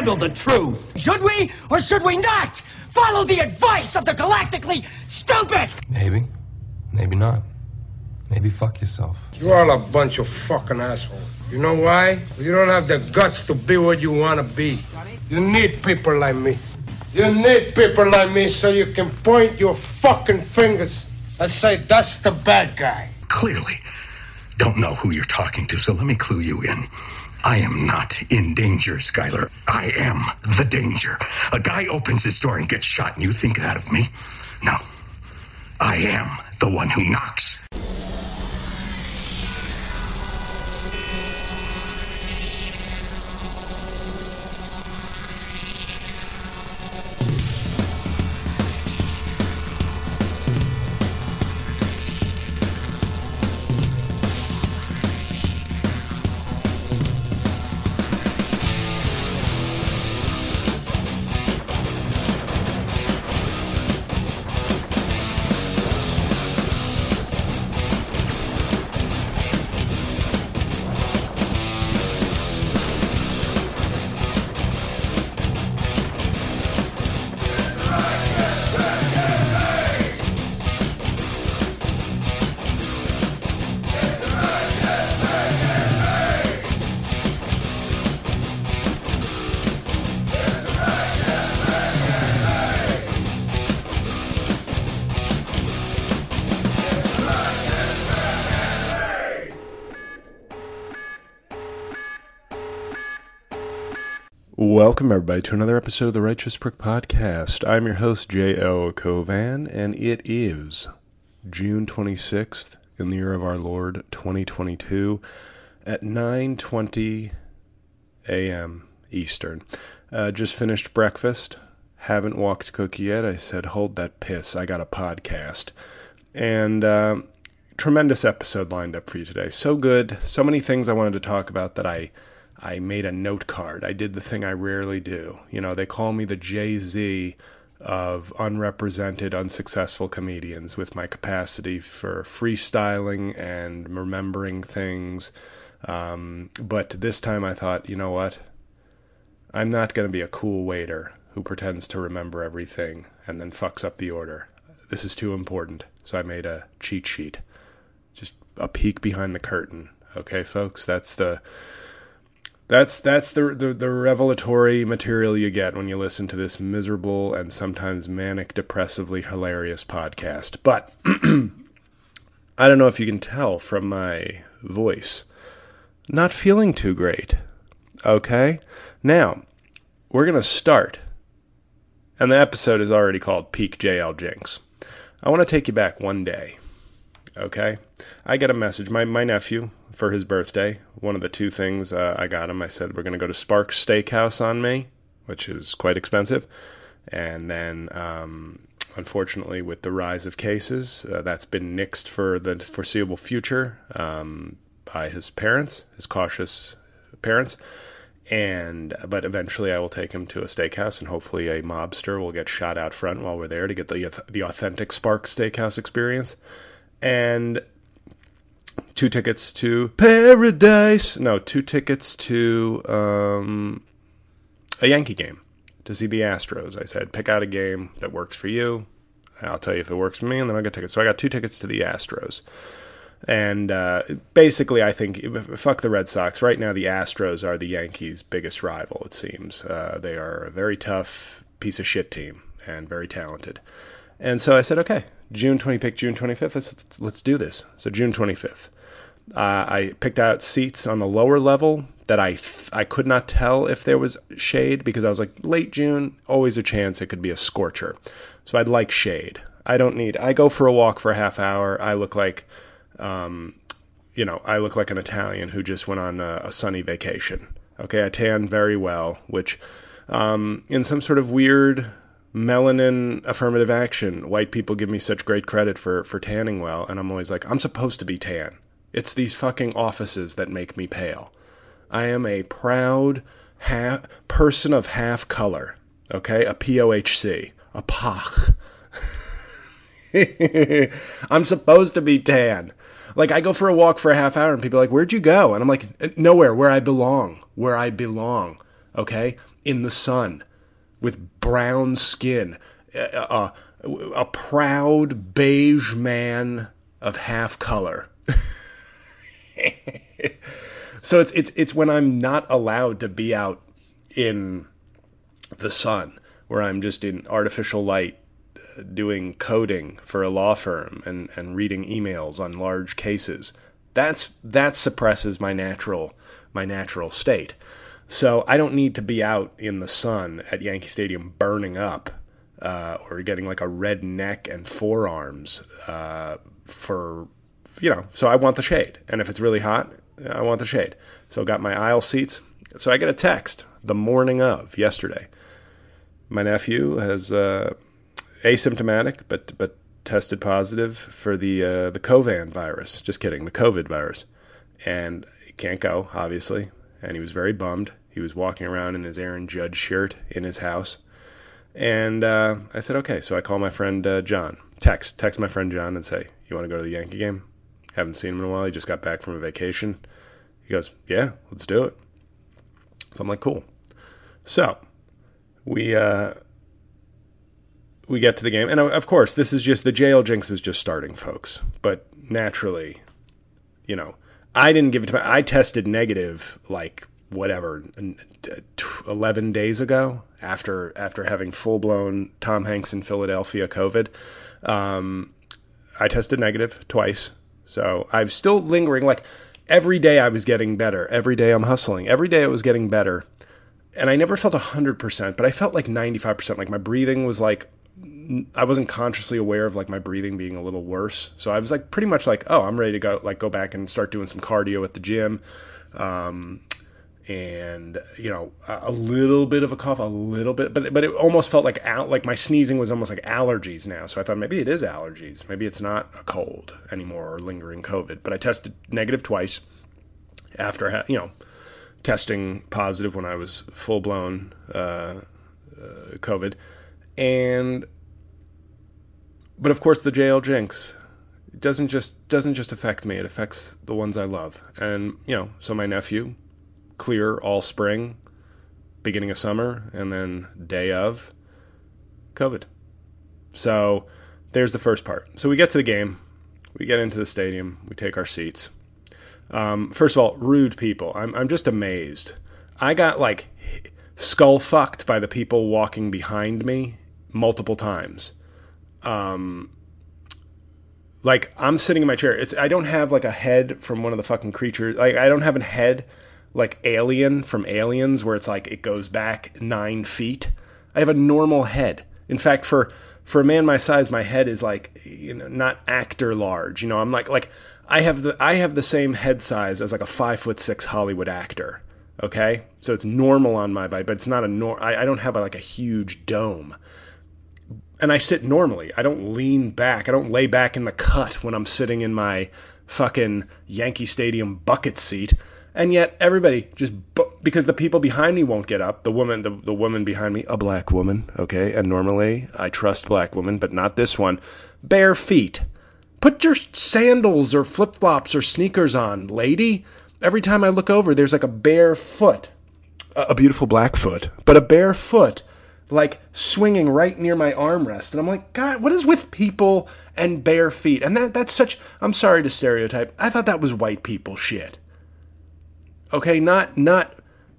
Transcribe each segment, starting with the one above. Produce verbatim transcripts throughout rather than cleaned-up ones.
handle the truth. Should we or should we not follow the advice of the galactically stupid? Maybe. Maybe not. Maybe fuck yourself. You're all a bunch of fucking assholes. You know why? You don't have the guts to be what you want to be. You need people like me. You need people like me so you can point your fucking fingers and say, that's the bad guy. Clearly don't know who you're talking to, so let me clue you in. I am not in danger, Skyler. I am the danger. A guy opens his door and gets shot, and you think that of me? No. I am the one who knocks. Welcome, everybody, to another episode of the Righteous Prick Podcast. I'm your host, J L. Covan, and it is June twenty-sixth in the year of our Lord, twenty twenty-two, at nine twenty a.m. Eastern. Uh, just finished breakfast. Haven't walked Cookie yet. I said, hold that piss. I got a podcast. And uh, tremendous episode lined up for you today. So good. So many things I wanted to talk about that I... I made a note card. I did the thing I rarely do. You know, they call me the Jay-Z of unrepresented, unsuccessful comedians with my capacity for freestyling and remembering things. Um, but this time I thought, you know what? I'm not going to be a cool waiter who pretends to remember everything and then fucks up the order. This is too important. So I made a cheat sheet. Just a peek behind the curtain. Okay, folks? That's the... That's that's the, the the revelatory material you get when you listen to this miserable and sometimes manic, depressively hilarious podcast. But I don't know if you can tell from my voice. Not feeling too great. Okay? Now, we're going to start. And the episode is already called Peak J L Jinx. I want to take you back one day. Okay? I get a message. My, my nephew... for his birthday, one of the two things uh, I got him, I said, we're going to go to Sparks Steakhouse on me, which is quite expensive. And then, um, unfortunately, with the rise of cases, uh, that's been nixed for the foreseeable future um, by his parents, his cautious parents. And but eventually I will take him to a steakhouse, and hopefully a mobster will get shot out front while we're there to get the the authentic Sparks Steakhouse experience. And... Two tickets to Paradise. No, two tickets to um, a Yankee game to see the Astros. I said, pick out a game that works for you. I'll tell you if it works for me, and then I'll get tickets. So I got two tickets to the Astros. And uh, basically, I think, fuck the Red Sox. Right now, the Astros are the Yankees' biggest rival, it seems. Uh, they are a very tough piece of shit team and very talented. And so I said, okay, June twentieth, pick June twenty-fifth, let's, let's do this. So June twenty-fifth. Uh, I picked out seats on the lower level that I th- I could not tell if there was shade, because I was like, late June, always a chance it could be a scorcher. So I'd like shade. I don't need, I go for a walk for a half hour. I look like, um, you know, I look like an Italian who just went on a, a sunny vacation. Okay, I tan very well, which um, in some sort of weird... melanin affirmative action, white people give me such great credit for, for tanning well, and I'm always like, I'm supposed to be tan. It's these fucking offices that make me pale. I am a proud ha- person of half color, okay? A P O H C, a P O C. I'm supposed to be tan. Like, I go for a walk for a half hour, and people are like, where'd you go? And I'm like, nowhere, where I belong, where I belong. okay, in the sun, with brown skin, a, a, a proud beige man of half color. So it's it's it's when I'm not allowed to be out in the sun, where I'm just in artificial light, doing coding for a law firm and, and reading emails on large cases. That's that suppresses my natural my natural state. So I don't need to be out in the sun at Yankee Stadium burning up uh, or getting like a red neck and forearms uh, for, you know, so I want the shade. And if it's really hot, I want the shade. So I got my aisle seats. So I get a text the morning of yesterday. My nephew has uh, asymptomatic, but but tested positive for the uh, the Covan virus. Just kidding, the COVID virus. And he can't go, obviously. And he was very bummed. He was walking around in his Aaron Judge shirt in his house. And uh, I said, okay. So I call my friend uh, John. Text. Text my friend John and say, you want to go to the Yankee game? Haven't seen him in a while. He just got back from a vacation. He goes, yeah, let's do it. So I'm like, cool. So we... Uh, We get to the game, and of course, this is just, the J L Jinx is just starting, folks. But naturally, you know, I didn't give it to my, I tested negative, like, whatever, eleven days ago, after after having full-blown Tom Hanks in Philadelphia COVID. Um, I tested negative twice, so I'm still lingering. Like, every day I was getting better. Every day I'm hustling. Every day it was getting better. And I never felt one hundred percent, but I felt like ninety-five percent. Like, my breathing was like, I wasn't consciously aware of like my breathing being a little worse. So I was like pretty much like, oh, I'm ready to go, like go back and start doing some cardio at the gym. Um, and you know, a, a little bit of a cough, a little bit, but, but it almost felt like out, like my sneezing was almost like allergies now. So I thought maybe it is allergies. Maybe it's not a cold anymore or lingering COVID, but I tested negative twice after, ha- you know, testing positive when I was full blown, uh, uh, COVID. And, but of course the J L Jinx doesn't just, doesn't just affect me. It affects the ones I love. And, you know, so my nephew, clear all spring, beginning of summer, and then day of COVID. So there's the first part. So we get to the game, we get into the stadium, we take our seats. Um, first of all, rude people. I'm, I'm just amazed. I got like skull fucked by the people walking behind me multiple times. Um, like I'm sitting in my chair. It's, I don't have like a head from one of the fucking creatures. Like I don't have a head like Alien from Aliens where it's like, it goes back nine feet. I have a normal head. In fact, for, for a man my size, my head is like, you know, not actor large. You know, I'm like, like I have the, I have the same head size as like a five foot six Hollywood actor. Okay. So it's normal on my body, but it's not a nor I, I don't have a, like a huge dome. And I sit normally. I don't lean back. I don't lay back in the cut when I'm sitting in my fucking Yankee Stadium bucket seat. And yet everybody just, bu- because the people behind me won't get up, the woman, the, the woman behind me, a black woman, okay? And normally I trust black women, but not this one. Bare feet. Put your sandals or flip-flops or sneakers on, lady. Every time I look over, there's like a bare foot. A, a beautiful black foot, but a bare foot. Like swinging right near my armrest. And I'm like, God, what is with people and bare feet? And that that's such, I'm sorry to stereotype. I thought that was white people shit. Okay, not not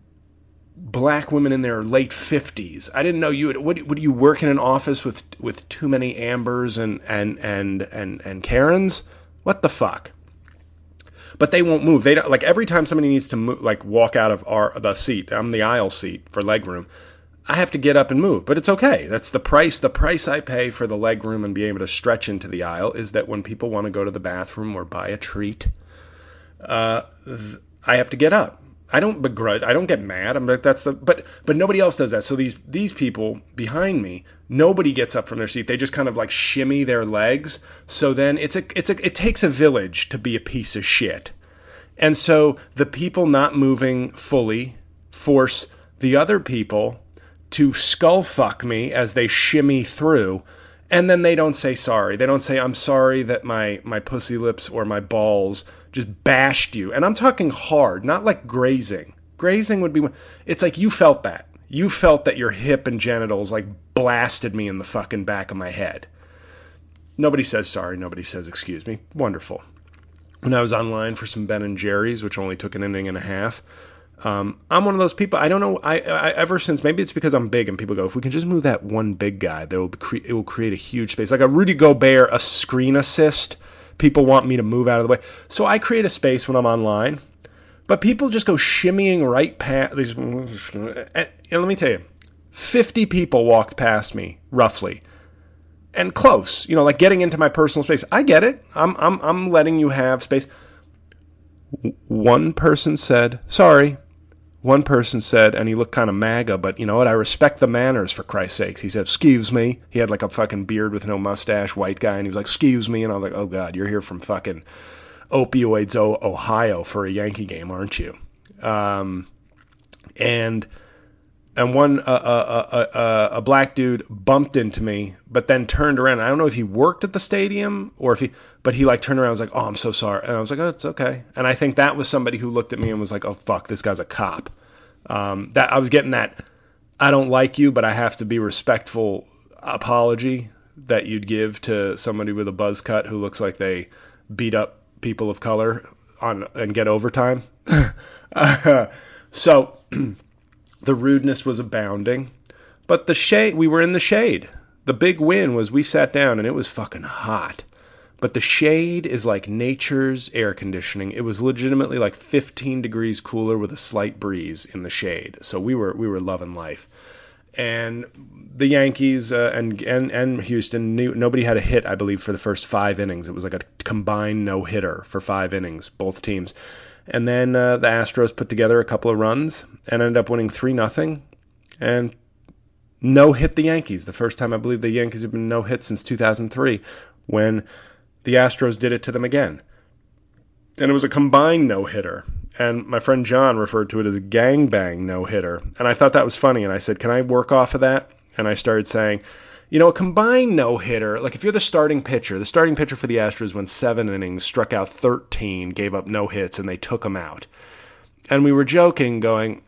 black women in their late fifties. I didn't know you would, would, would you work in an office with with too many Ambers and and and and, and Karens? What the fuck? But they won't move. They don't, like every time somebody needs to move, like walk out of our the seat, I'm the aisle seat for legroom. I have to get up and move, but it's okay. That's the price. The price I pay for the leg room and being able to stretch into the aisle is that when people want to go to the bathroom or buy a treat, uh, th- I have to get up. I don't begrudge. I don't get mad. I'm like, that's the, but, but nobody else does that. So these, these people behind me, nobody gets up from their seat. They just kind of like shimmy their legs. So then it's a, it's a, it takes a village to be a piece of shit. And so the people not moving fully force the other people to skull fuck me as they shimmy through, and then they don't say sorry. They don't say, I'm sorry that my, my pussy lips or my balls just bashed you. And I'm talking hard, not like grazing, Grazing would be, it's like you felt that. You felt that your hip and genitals like blasted me in the fucking back of my head. Nobody says sorry. Nobody says excuse me. Wonderful. When I was online for some Ben and Jerry's, which only took an inning and a half, um, I'm one of those people. I don't know. I, I ever since, maybe it's because I'm big and people go, if we can just move that one big guy, that will cre- it will create a huge space. Like a Rudy Gobert, a screen assist. People want me to move out of the way. So I create a space when I'm online. But people just go shimmying right past. And let me tell you, fifty people walked past me, roughly. And close, you know, like getting into my personal space. I get it. I'm I'm I'm letting you have space. One person said, sorry. One person said, and he looked kind of MAGA, but you know what? I respect the manners, for Christ's sakes. He said, excuse me. He had like a fucking beard with no mustache, white guy, and he was like, excuse me. And I was like, oh, God, you're here from fucking Opioids, Ohio for a Yankee game, aren't you? Um, and and one, uh, uh, uh, uh, a black dude bumped into me, but then turned around. I don't know if he worked at the stadium or if he, but he like turned around and was like, oh, I'm so sorry. And I was like, oh, it's okay. And I think that was somebody who looked at me and was like, oh, fuck, this guy's a cop. Um, that I was getting that, I don't like you, but I have to be respectful apology that you'd give to somebody with a buzz cut who looks like they beat up people of color on and get overtime. uh, so the rudeness was abounding, but the shade, we were in the shade. The big win was we sat down and it was fucking hot, but the shade is like nature's air conditioning. It was legitimately like fifteen degrees cooler with a slight breeze in the shade. So we were, we were loving life. And the Yankees uh, and, and and Houston, knew, nobody had a hit, I believe, for the first five innings. It was like a combined no-hitter for five innings, both teams. And then uh, the Astros put together a couple of runs and ended up winning three nothing and no-hit the Yankees. The first time I believe the Yankees have been no-hit since two thousand three when the Astros did it to them again. And it was a combined no-hitter. And my friend John referred to it as a gangbang no-hitter. And I thought that was funny. And I said, can I work off of that? And I started saying, you know, a combined no-hitter, like if you're the starting pitcher, the starting pitcher for the Astros went seven innings, struck out thirteen, gave up no hits, and they took him out. And we were joking, going,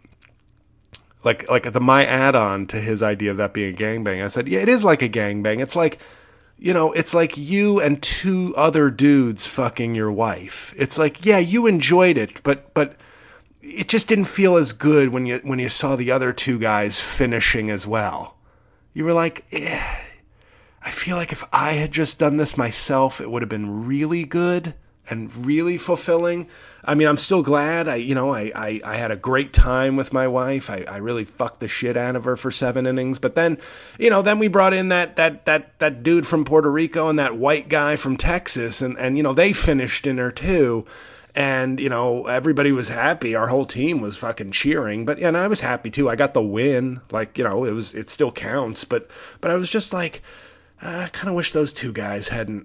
like, like the my add-on to his idea of that being a gangbang. I said, yeah, it is like a gangbang. It's like, you know, it's like you and two other dudes fucking your wife. It's like, yeah, you enjoyed it, but but it just didn't feel as good when you when you saw the other two guys finishing as well. You were like, eh, I feel like if I had just done this myself, it would have been really good and really fulfilling. I mean, I'm still glad. I, you know, I, I, I had a great time with my wife. I, I really fucked the shit out of her for seven innings. But then, you know, then we brought in that that that that dude from Puerto Rico and that white guy from Texas, and and you know they finished in her too. And, you know, everybody was happy. Our whole team was fucking cheering. But, and I was happy, too. I got the win. Like, you know, it was it still counts. But but I was just like, uh, I kind of wish those two guys hadn't.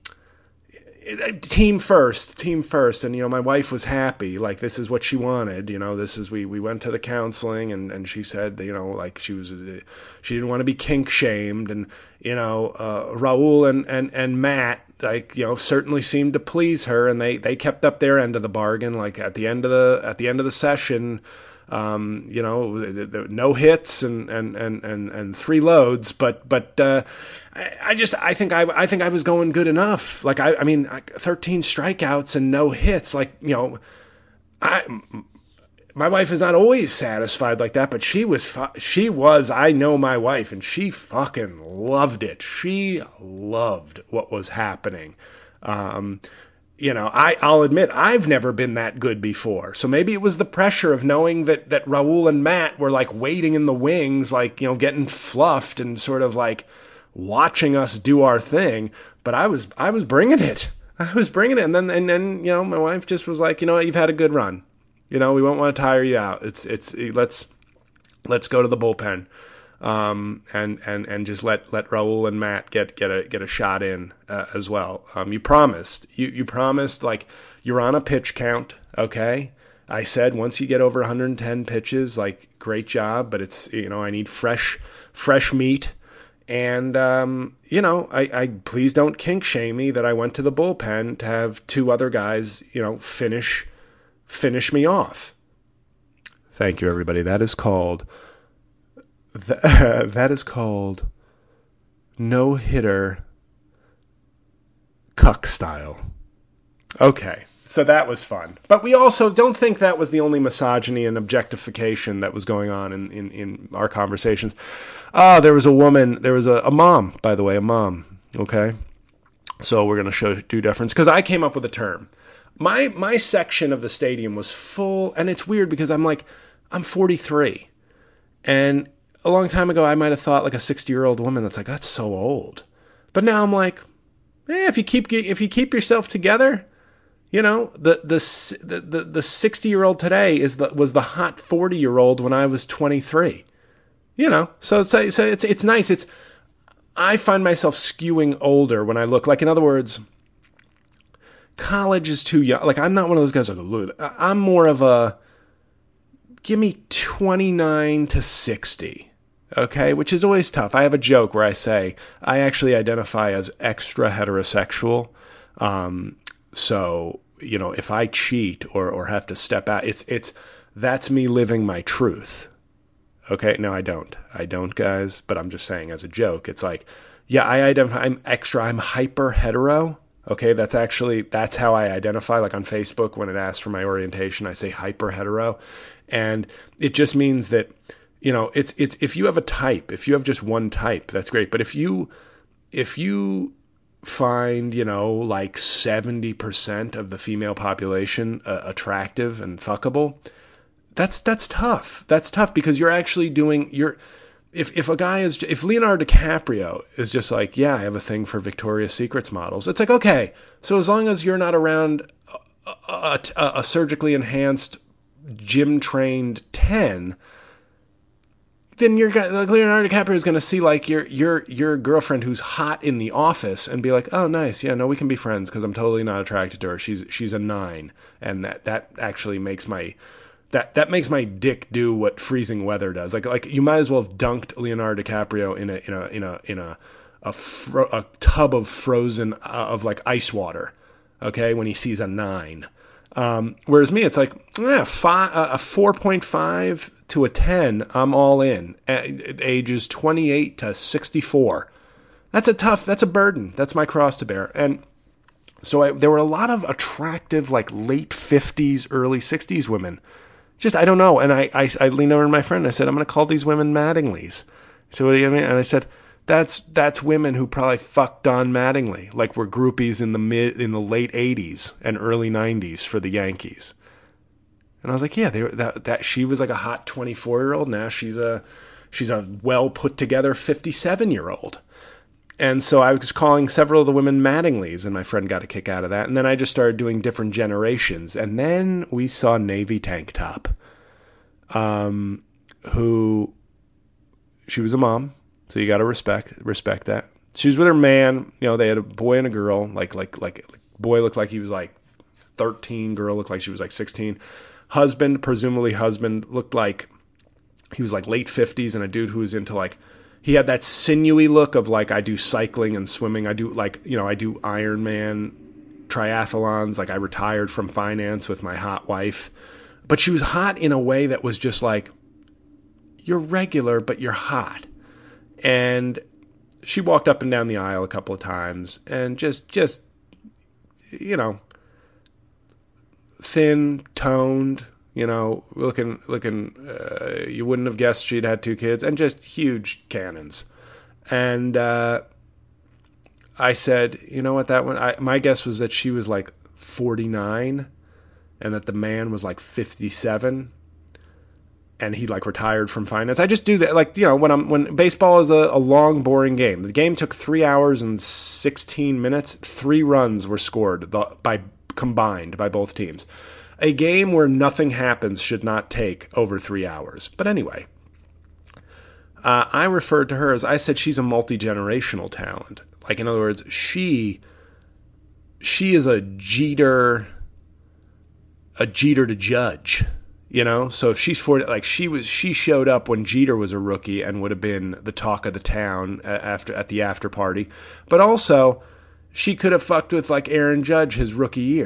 Team first. Team first. And, you know, my wife was happy. Like, this is what she wanted. You know, this is, we, we went to the counseling. And, and she said, you know, like, she was, she didn't want to be kink shamed. And, you know, uh, Raul and, and, and Matt, like, you know, certainly seemed to please her, and they, they kept up their end of the bargain. Like at the end of the at the end of the session, um, you know, the, the, no hits and, and, and, and, and three loads. But but uh, I, I just I think I I think I was going good enough. Like I I mean, thirteen strikeouts and no hits. Like, you know, I. My wife is not always satisfied like that, but she was, fu- she was, I know my wife, and she fucking loved it. She loved what was happening. Um, you know, I, I'll admit, I've never been that good before. So maybe it was the pressure of knowing that, that Raul and Matt were like waiting in the wings, like, you know, getting fluffed and sort of like watching us do our thing. But I was, I was bringing it. I was bringing it. And then, and then, you know, my wife just was like, you know what, you've had a good run. You know, we won't want to tire you out. It's it's let's let's go to the bullpen, um, and and and just let let Raul and Matt get get a get a shot in uh, as well. Um, you promised you you promised like you're on a pitch count. Okay, I said once you get over one hundred ten pitches, like great job, but it's, you know, I need fresh fresh meat. And, um, you know, I, I please don't kink shame me that I went to the bullpen to have two other guys, you know, finish. finish me off. Thank you, everybody. That is called, th- that is called no-hitter cuck style. Okay. So that was fun. But we also don't think that was the only misogyny and objectification that was going on in, in, in our conversations. Ah, there was a woman, there was a, a mom, by the way, a mom, okay? So we're going to show due deference, because I came up with a term. My my section of the stadium was full, and it's weird because I'm like, I'm forty-three. And a long time ago, I might have thought like a sixty-year-old woman that's like, that's so old. But now I'm like, eh, if you keep if you keep yourself together... You know, the the the the sixty-year-old today is the was the hot forty-year-old when I was twenty-three. You know, so it's so it's it's nice. It's I find myself skewing older when I look. Like, in other words, college is too young. Like, I'm not one of those guys like, look, I'm more of a give me twenty-nine to sixty. Okay, which is always tough. I have a joke where I say I actually identify as extra heterosexual. Um, So, you know, if I cheat or, or have to step out, it's, it's, that's me living my truth. Okay. No, I don't, I don't, guys, but I'm just saying as a joke, it's like, yeah, I identify, I'm extra, I'm hyper hetero. Okay. That's actually, that's how I identify. Like on Facebook, when it asks for my orientation, I say hyper hetero. And it just means that, you know, it's, it's, if you have a type, if you have just one type, that's great. But if you, if you, find, you know, like seventy percent of the female population uh, attractive and fuckable, that's that's tough. That's tough because you're actually doing, you're, if, if a guy is, if Leonardo DiCaprio is just like, yeah, I have a thing for Victoria's Secrets models, it's like, okay, so as long as you're not around a, a, a, a surgically enhanced, gym-trained ten, then you're like Leonardo DiCaprio is going to see like your your your girlfriend who's hot in the office and be like, oh, nice, yeah, no, we can be friends because I'm totally not attracted to her. She's she's a nine, and that that actually makes my that that makes my dick do what freezing weather does. Like like you might as well have dunked Leonardo DiCaprio in a in a in a in a a, fro- a tub of frozen uh, of like ice water. Okay, when he sees a nine. Um, whereas me, it's like, yeah, five, uh, a four point five to a ten, I'm all in. At ages twenty-eight to sixty-four. That's a tough, that's a burden. That's my cross to bear. And so I, there were a lot of attractive, like late fifties, early sixties women. Just, I don't know. And I, I, I leaned over to my friend and I said, I'm going to call these women Mattinglys. So what do you mean? And I said, That's that's women who probably fucked Don Mattingly, like were groupies in the mid in the late eighties and early nineties for the Yankees. And I was like, yeah, they were, that that she was like a hot twenty-four year old. Now she's a she's a well put together fifty-seven year old. And so I was calling several of the women Mattinglys, and my friend got a kick out of that. And then I just started doing different generations, and then we saw Navy Tank Top, um, who she was a mom. So you got to respect respect that. She was with her man. You know, they had a boy and a girl. Like like like, like boy looked like he was like thirteen. Girl looked like she was like sixteen. Husband, presumably husband, looked like he was like late fifties, and a dude who was into like, he had that sinewy look of like, I do cycling and swimming. I do like, you know, I do Ironman triathlons. Like I retired from finance with my hot wife. But she was hot in a way that was just like, you're regular, but you're hot. And she walked up and down the aisle a couple of times and just, just, you know, thin, toned, you know, looking, looking, uh, you wouldn't have guessed she'd had two kids, and just huge cannons. And uh, I said, you know what, that one, I, my guess was that she was like forty-nine and that the man was like fifty-seven. And he like retired from finance. I just do that. Like, you know, when I'm, when baseball is a, a long, boring game, the game took three hours and sixteen minutes. Three runs were scored by combined by both teams. A game where nothing happens should not take over three hours. But anyway, uh, I referred to her as, I said, she's a multi-generational talent. Like, in other words, she, she is a Jeter, a Jeter to judge. You know, so if she's forty, like she was, she showed up when Jeter was a rookie and would have been the talk of the town after at the after party. But also, she could have fucked with like Aaron Judge his rookie year.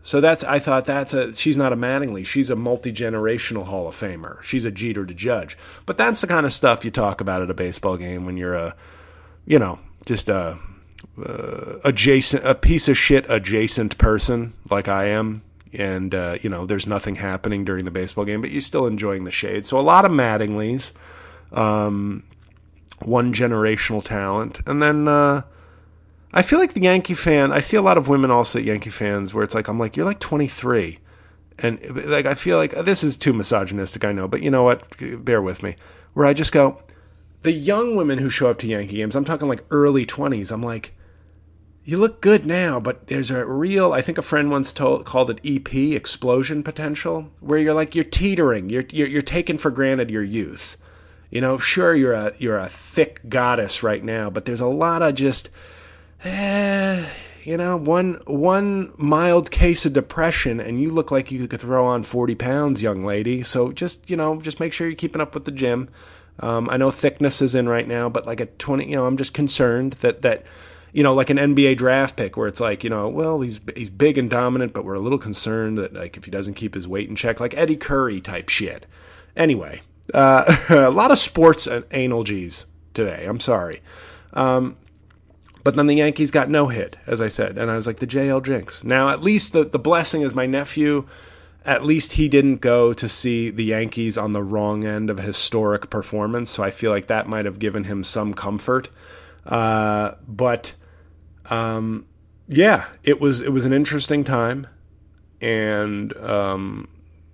So that's, I thought that's a, she's not a Mattingly. She's a multi-generational Hall of Famer. She's a Jeter to Judge. But that's the kind of stuff you talk about at a baseball game when you're a, you know, just a, uh, adjacent, a piece of shit adjacent person like I am. And, uh, you know, there's nothing happening during the baseball game, but you're still enjoying the shade. So a lot of Mattinglys, um, one generational talent. And then, uh, I feel like the Yankee fan, I see a lot of women also Yankee fans where it's like, I'm like, you're like twenty-three. And like, I feel like this is too misogynistic, I know, but you know what? Bear with me. Where I just go, the young women who show up to Yankee games, I'm talking like early twenties. I'm like, you look good now, but there's a real, I think a friend once told, called it E P, explosion potential, where you're like, you're teetering. You're, you're, you're taking for granted your youth. You know, sure, you're a, you're a thick goddess right now, but there's a lot of just, Eh, you know, one one mild case of depression, and you look like you could throw on forty pounds, young lady. So just, you know, just make sure you're keeping up with the gym. Um, I know thickness is in right now, but like at twenty, you know, I'm just concerned that, that, you know, like an N B A draft pick where it's like, you know, well, he's he's big and dominant, but we're a little concerned that, like, if he doesn't keep his weight in check, like Eddie Curry type shit. Anyway, uh, a lot of sports analogies today. I'm sorry. Um, But then the Yankees got no hit, as I said, and I was like, the J L jinx. Now, at least the, the blessing is my nephew, at least he didn't go to see the Yankees on the wrong end of a historic performance, so I feel like that might have given him some comfort. Uh, but, um, yeah, it was it was an interesting time, and um,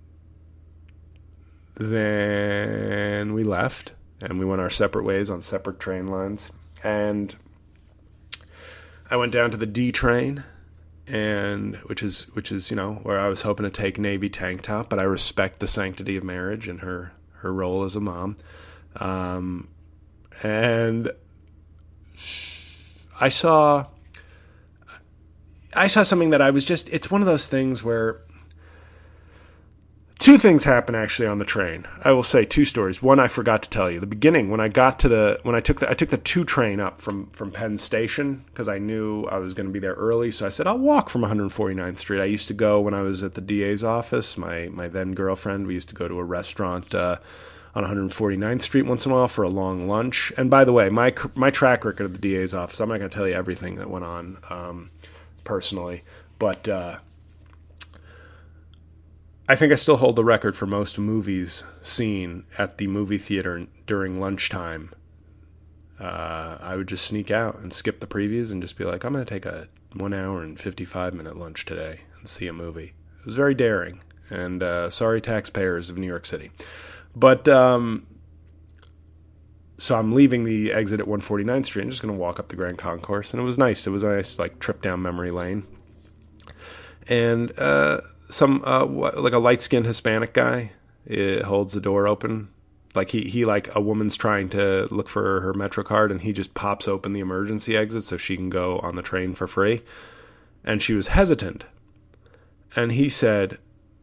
then we left, and we went our separate ways on separate train lines, and I went down to the D train, and which is which is you know where I was hoping to take Navy Tank Top, but I respect the sanctity of marriage and her her role as a mom, um, and I saw I saw something that I was just it's one of those things where two things happen actually on the train. I will say two stories. One I forgot to tell you. The beginning, when I got to the when I took the I took the two train up from from Penn Station because I knew I was going to be there early. So I said I'll walk from one forty-ninth Street. I used to go when I was at the D A's office. My my then girlfriend. We used to go to a restaurant uh, on one forty-ninth Street once in a while for a long lunch. And by the way, my my track record at the D A's office. I'm not going to tell you everything that went on um, personally, but. Uh, I think I still hold the record for most movies seen at the movie theater during lunchtime. Uh, I would just sneak out and skip the previews and just be like, I'm going to take a one hour and fifty-five minute lunch today and see a movie. It was very daring. And uh, sorry, taxpayers of New York City. But, um, so I'm leaving the exit at one forty-ninth Street and just going to walk up the Grand Concourse. And it was nice. It was a nice, like, trip down memory lane. And, uh, some uh, like a light-skinned Hispanic guy it holds the door open, like he he like a woman's trying to look for her Metro card, and he just pops open the emergency exit so she can go on the train for free. And she was hesitant, and he said,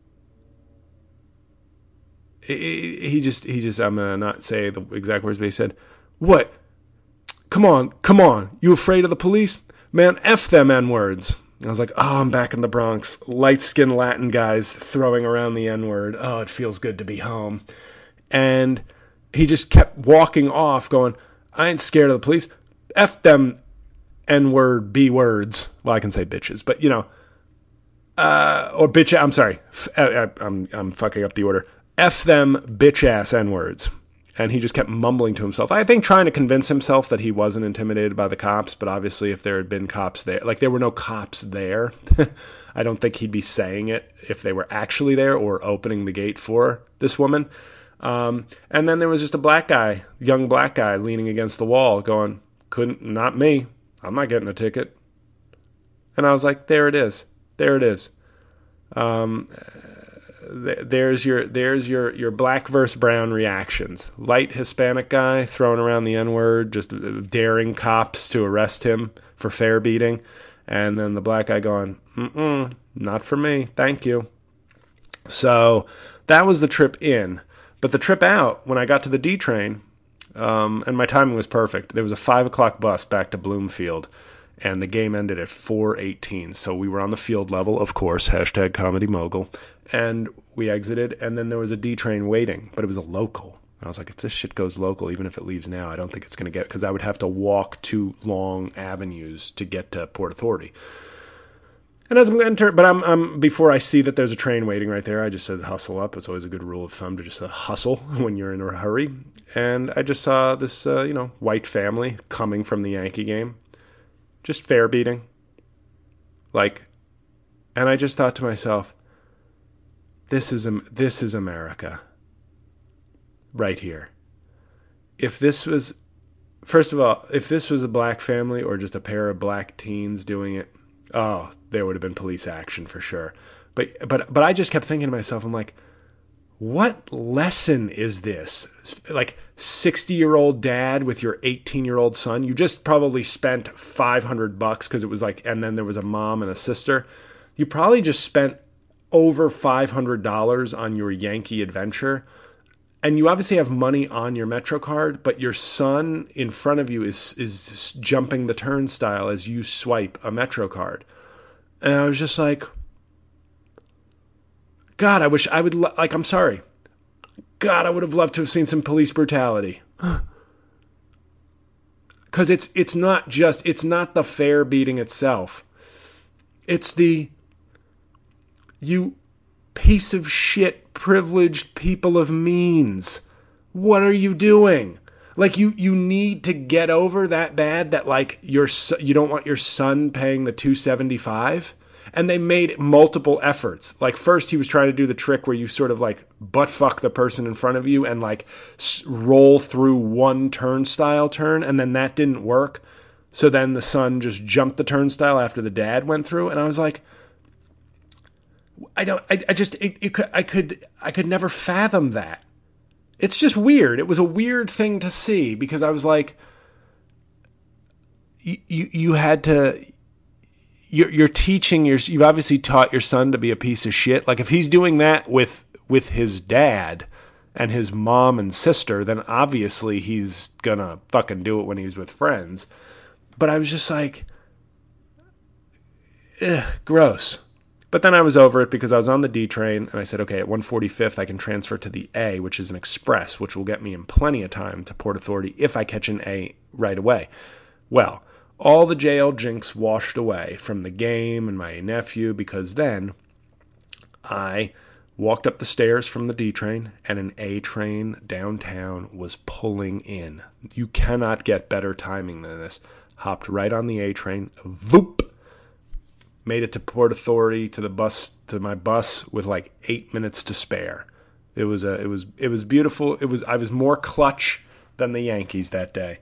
he, he just he just I'm gonna not say the exact words, but he said, "What? Come on, come on! You afraid of the police? Man, F them N-words." I was like, oh, I'm back in the Bronx. Light-skinned Latin guys throwing around the N-word. Oh, it feels good to be home. And he just kept walking off going, I ain't scared of the police. F them N-word B-words. Well, I can say bitches, but, you know. Uh, or bitch, I'm sorry. F- I, I'm, I'm fucking up the order. F them bitch-ass N-words. And he just kept mumbling to himself. I think trying to convince himself that he wasn't intimidated by the cops, but obviously if there had been cops there, like there were no cops there, I don't think he'd be saying it if they were actually there or opening the gate for this woman. Um, and then there was just a black guy, young black guy leaning against the wall going, couldn't, not me. I'm not getting a ticket. And I was like, there it is. There it is. Um, There's your there's your, your black versus brown reactions. Light Hispanic guy throwing around the N-word, just daring cops to arrest him for fare beating. And then the black guy going, mm-mm, not for me, thank you. So that was the trip in. But the trip out, when I got to the D train, um, and my timing was perfect. There was a five o'clock bus back to Bloomfield. and the game ended at four eighteen. So we were on the field level, of course, hashtag comedy mogul, and we exited, and then there was a D train waiting, but it was a local. I was like, if this shit goes local, even if it leaves now, I don't think it's going to get, because I would have to walk two long avenues to get to Port Authority. And as I'm entering, but I'm, I'm, before I see that there's a train waiting right there, I just said hustle up. It's always a good rule of thumb to just uh, hustle when you're in a hurry. And I just saw this, uh, you know, white family coming from the Yankee game, just fair beating. Like, and I just thought to myself, this is, this is America. Right here. If this was, first of all, if this was a black family or just a pair of black teens doing it, oh, there would have been police action for sure. But but but I just kept thinking to myself, I'm like, what lesson is this? Like sixty-year-old dad with your eighteen-year-old son. You just probably spent five hundred bucks because it was like, and then there was a mom and a sister. You probably just spent over five hundred dollars on your Yankee adventure. And you obviously have money on your MetroCard, but your son in front of you is is jumping the turnstile as you swipe a MetroCard. And I was just like, God, I wish I would, lo- like, I'm sorry. God, I would have loved to have seen some police brutality. Because it's it's not just, it's not the fare beating itself. It's the, you piece of shit, privileged people of means. What are you doing? Like, you, you need to get over that bad that, like, your you don't want your son paying the two seventy-five. And they made multiple efforts. Like, first he was trying to do the trick where you sort of, like, butt fuck the person in front of you and, like, s- roll through one turnstile turn, and then that didn't work. So then the son just jumped the turnstile after the dad went through, and I was like, I don't, I, I just, it, it could, I could, I could never fathom that. It's just weird. It was a weird thing to see because I was like, you, you, you had to, you're, you're teaching your, you've obviously taught your son to be a piece of shit. Like if he's doing that with, with his dad and his mom and sister, then obviously he's gonna fucking do it when he's with friends. But I was just like, ugh, gross. But then I was over it because I was on the D train, and I said, okay, at one forty-fifth, I can transfer to the A, which is an express, which will get me in plenty of time to Port Authority if I catch an A right away. Well, all the J L jinx washed away from the game and my nephew, because then I walked up the stairs from the D train, and an A train downtown was pulling in. You cannot get better timing than this. Hopped right on the A train, voop. Made it to Port Authority to the bus to my bus with like eight minutes to spare. It was a it was it was beautiful. It was I was more clutch than the Yankees that day.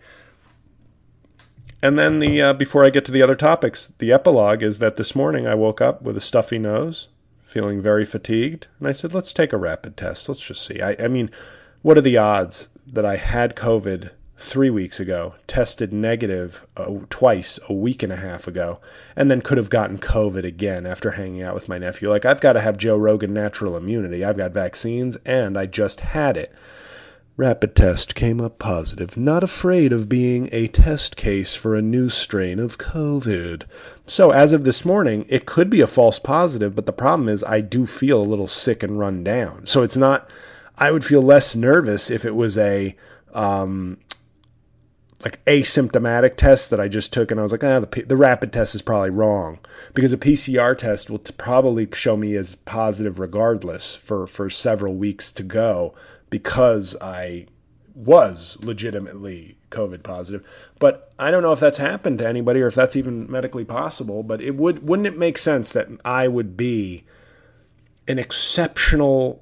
And then the uh, before I get to the other topics, the epilogue is that this morning I woke up with a stuffy nose, feeling very fatigued, and I said, "Let's take a rapid test. Let's just see." I I mean, what are the odds that I had COVID three weeks ago, tested negative uh, twice a week and a half ago, and then could have gotten COVID again after hanging out with my nephew? Like, I've got to have Joe Rogan natural immunity. I've got vaccines, and I just had it. Rapid test came up positive. Not afraid of being a test case for a new strain of COVID. So as of this morning, it could be a false positive, but the problem is I do feel a little sick and run down. So it's not, I would feel less nervous if it was a, um, like asymptomatic test that I just took, and I was like, ah, the, the rapid test is probably wrong, because a P C R test will t- probably show me as positive regardless for, for several weeks to go, because I was legitimately COVID positive. But I don't know if that's happened to anybody or if that's even medically possible, but it would, wouldn't it make sense that I would be an exceptional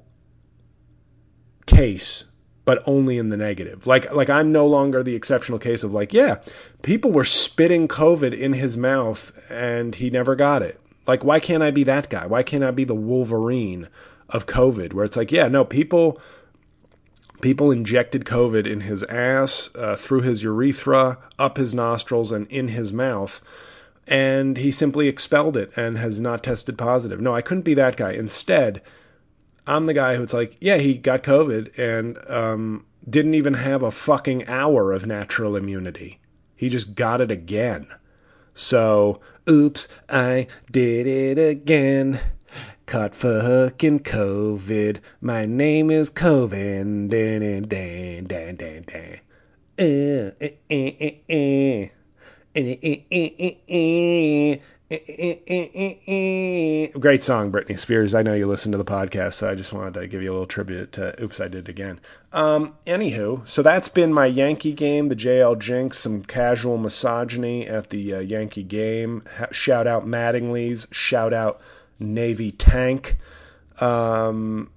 case, but only in the negative? Like, like I'm no longer the exceptional case of like, yeah, people were spitting COVID in his mouth and he never got it. Like, why can't I be that guy? Why can't I be the Wolverine of COVID, where it's like, yeah, no, people, people injected COVID in his ass, uh, through his urethra, up his nostrils, and in his mouth, and he simply expelled it and has not tested positive. No, I couldn't be that guy. Instead, I'm the guy who's like, yeah, he got COVID and um, didn't even have a fucking hour of natural immunity. He just got it again. So, oops, I did it again. Caught fucking COVID. My name is Coven. Dan, dan, dan, dan, dan. Uh, eh, eh, eh, eh. Eh, eh, eh, eh, eh. Eh, eh, eh, eh, eh. Great song, Britney Spears. I know you listen to the podcast, so I just wanted to give you a little tribute to Oops, I Did It Again. Um, anywho, so that's been my Yankee game, the J L Jinx, some casual misogyny at the uh, Yankee game. Ha- shout out Mattingly's, shout out Navy Tank, um,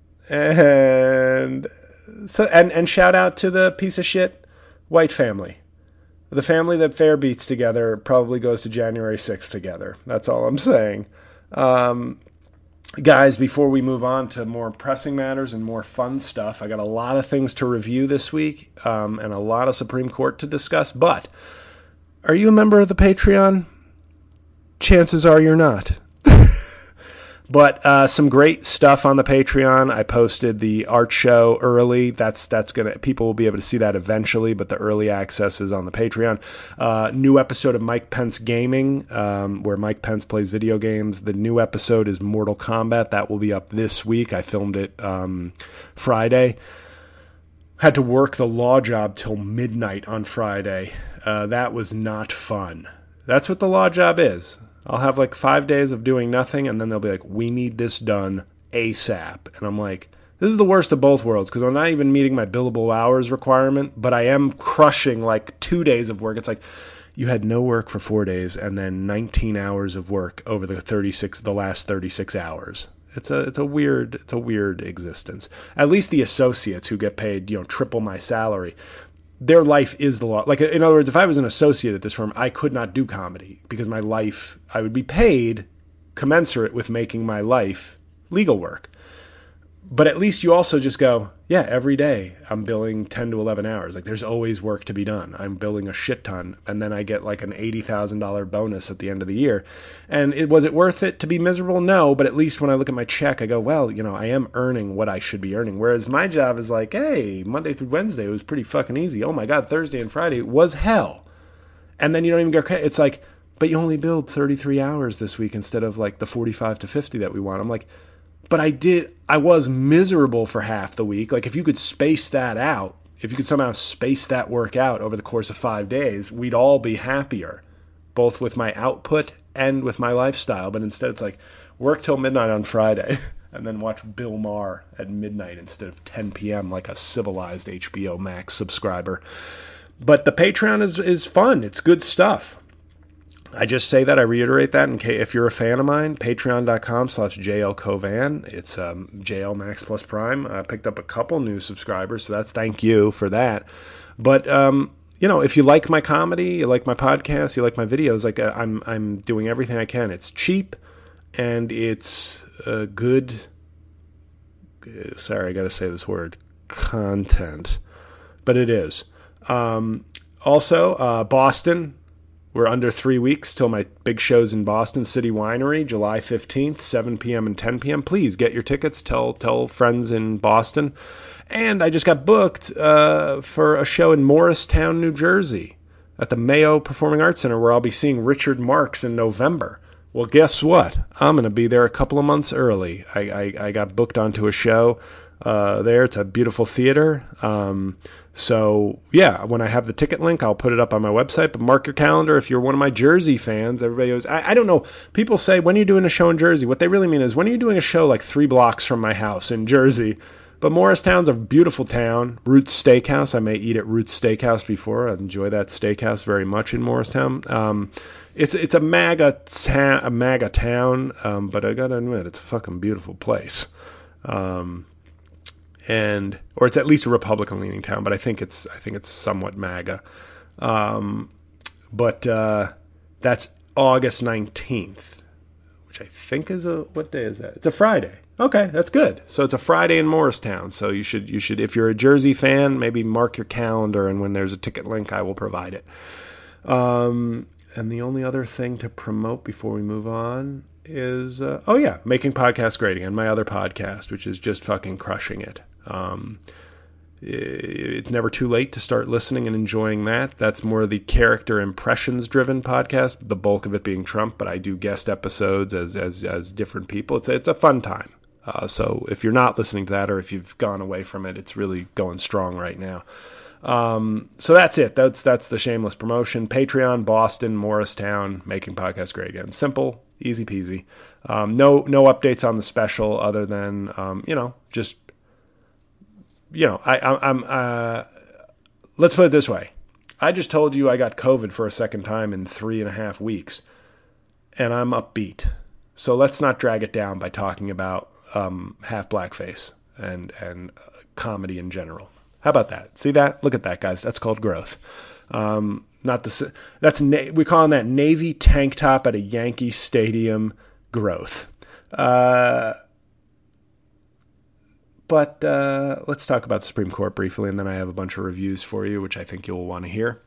and, so, and, and shout out to the piece of shit white family. The family that Fair beats together probably goes to January sixth together. That's all I'm saying. Um, guys, before we move on to more pressing matters and more fun stuff, I got a lot of things to review this week um, and a lot of Supreme Court to discuss. But are you a member of the Patreon? Chances are you're not. But uh, some great stuff on the Patreon. I posted the art show early. That's that's gonna people will be able to see that eventually, but the early access is on the Patreon. Uh, new episode of Mike Pence Gaming, um, where Mike Pence plays video games. The new episode is Mortal Kombat. That will be up this week. I filmed it um, Friday. Had to work the law job till midnight on Friday. Uh, that was not fun. That's what the law job is. I'll have like five days of doing nothing, and then they'll be like, we need this done ASAP. And I'm like, this is the worst of both worlds, because I'm not even meeting my billable hours requirement, but I am crushing like two days of work. It's like, you had no work for four days, and then nineteen hours of work over the thirty-six, the last thirty-six hours. It's a it's a weird it's a weird existence. At least the associates who get paid, you know, triple my salary, their life is the law. Like, in other words, if I was an associate at this firm, I could not do comedy because my life, I would be paid commensurate with making my life legal work. But at least you also just go, yeah, every day I'm billing ten to eleven hours. Like, there's always work to be done. I'm billing a shit ton. And then I get like an eighty thousand dollars bonus at the end of the year. And it, was it worth it to be miserable? No. But at least when I look at my check, I go, well, you know, I am earning what I should be earning. Whereas my job is like, hey, Monday through Wednesday was pretty fucking easy. Oh my God, Thursday and Friday was hell. And then you don't even get credit. It's like, but you only billed thirty-three hours this week instead of like the forty-five to fifty that we want. I'm like, but I did, I was miserable for half the week. Like, if you could space that out, if you could somehow space that work out over the course of five days, we'd all be happier, both with my output and with my lifestyle. But instead, it's like, work till midnight on Friday and then watch Bill Maher at midnight instead of ten p.m. like a civilized H B O Max subscriber. But the Patreon is, is fun. It's good stuff. I just say that, I reiterate that in case if you're a fan of mine, patreon.com slash JLCovan. It's um, J L Max Plus Prime. I picked up a couple new subscribers, so that's thank you for that. But, um, you know, if you like my comedy, you like my podcast, you like my videos, like uh, I'm I'm doing everything I can. It's cheap, and it's uh, good, uh, sorry, I got to say this word, content. But it is. Um, also, uh, Boston. We're under three weeks till my big shows in Boston City Winery, July fifteenth, seven p.m. and ten p.m. Please get your tickets. Tell tell friends in Boston. And I just got booked uh, for a show in Morristown, New Jersey at the Mayo Performing Arts Center, where I'll be seeing Richard Marx in November. Well, guess what? I'm going to be there a couple of months early. I, I, I got booked onto a show uh, there. It's a beautiful theater. Um So, yeah, when I have the ticket link, I'll put it up on my website. But mark your calendar if you're one of my Jersey fans. Everybody goes, I, I don't know. People say, when are you doing a show in Jersey? What they really mean is, when are you doing a show like three blocks from my house in Jersey? But Morristown's a beautiful town. Roots Steakhouse. I may eat at Roots Steakhouse before. I enjoy that steakhouse very much in Morristown. Um, it's it's a MAGA, ta- a MAGA town, um, but I got to admit, it's a fucking beautiful place. Um And or it's at least a Republican-leaning town, but I think it's I think it's somewhat MAGA. Um, but uh, that's August nineteenth, which I think is a what day is that? It's a Friday. Okay, that's good. So it's a Friday in Morristown. So you should you should if you're a Jersey fan, maybe mark your calendar, and when there's a ticket link, I will provide it. Um, and the only other thing to promote before we move on is uh, oh yeah, Making Podcasts Great Again, my other podcast, which is just fucking crushing it. Um, it's never too late to start listening and enjoying that. That's more the character impressions driven podcast, the bulk of it being Trump, but I do guest episodes as as as different people. It's it's a fun time. Uh, so if you're not listening to that, or if you've gone away from it, it's really going strong right now. Um, so that's it. That's that's the shameless promotion. Patreon, Boston, Morristown, Making Podcasts Great Again. Simple, easy peasy. Um, no no updates on the special other than um, you know just you know I, I I'm uh, let's put it this way. I just told you I got COVID for a second time in three and a half weeks, and I'm upbeat. So let's not drag it down by talking about um, half blackface and and uh, comedy in general. How about that? See that? Look at that, guys. That's called growth. Um, not the that's na- we're calling that Navy tank top at a Yankee Stadium growth. Uh, but uh, let's talk about the Supreme Court briefly, and then I have a bunch of reviews for you, which I think you'll want to hear.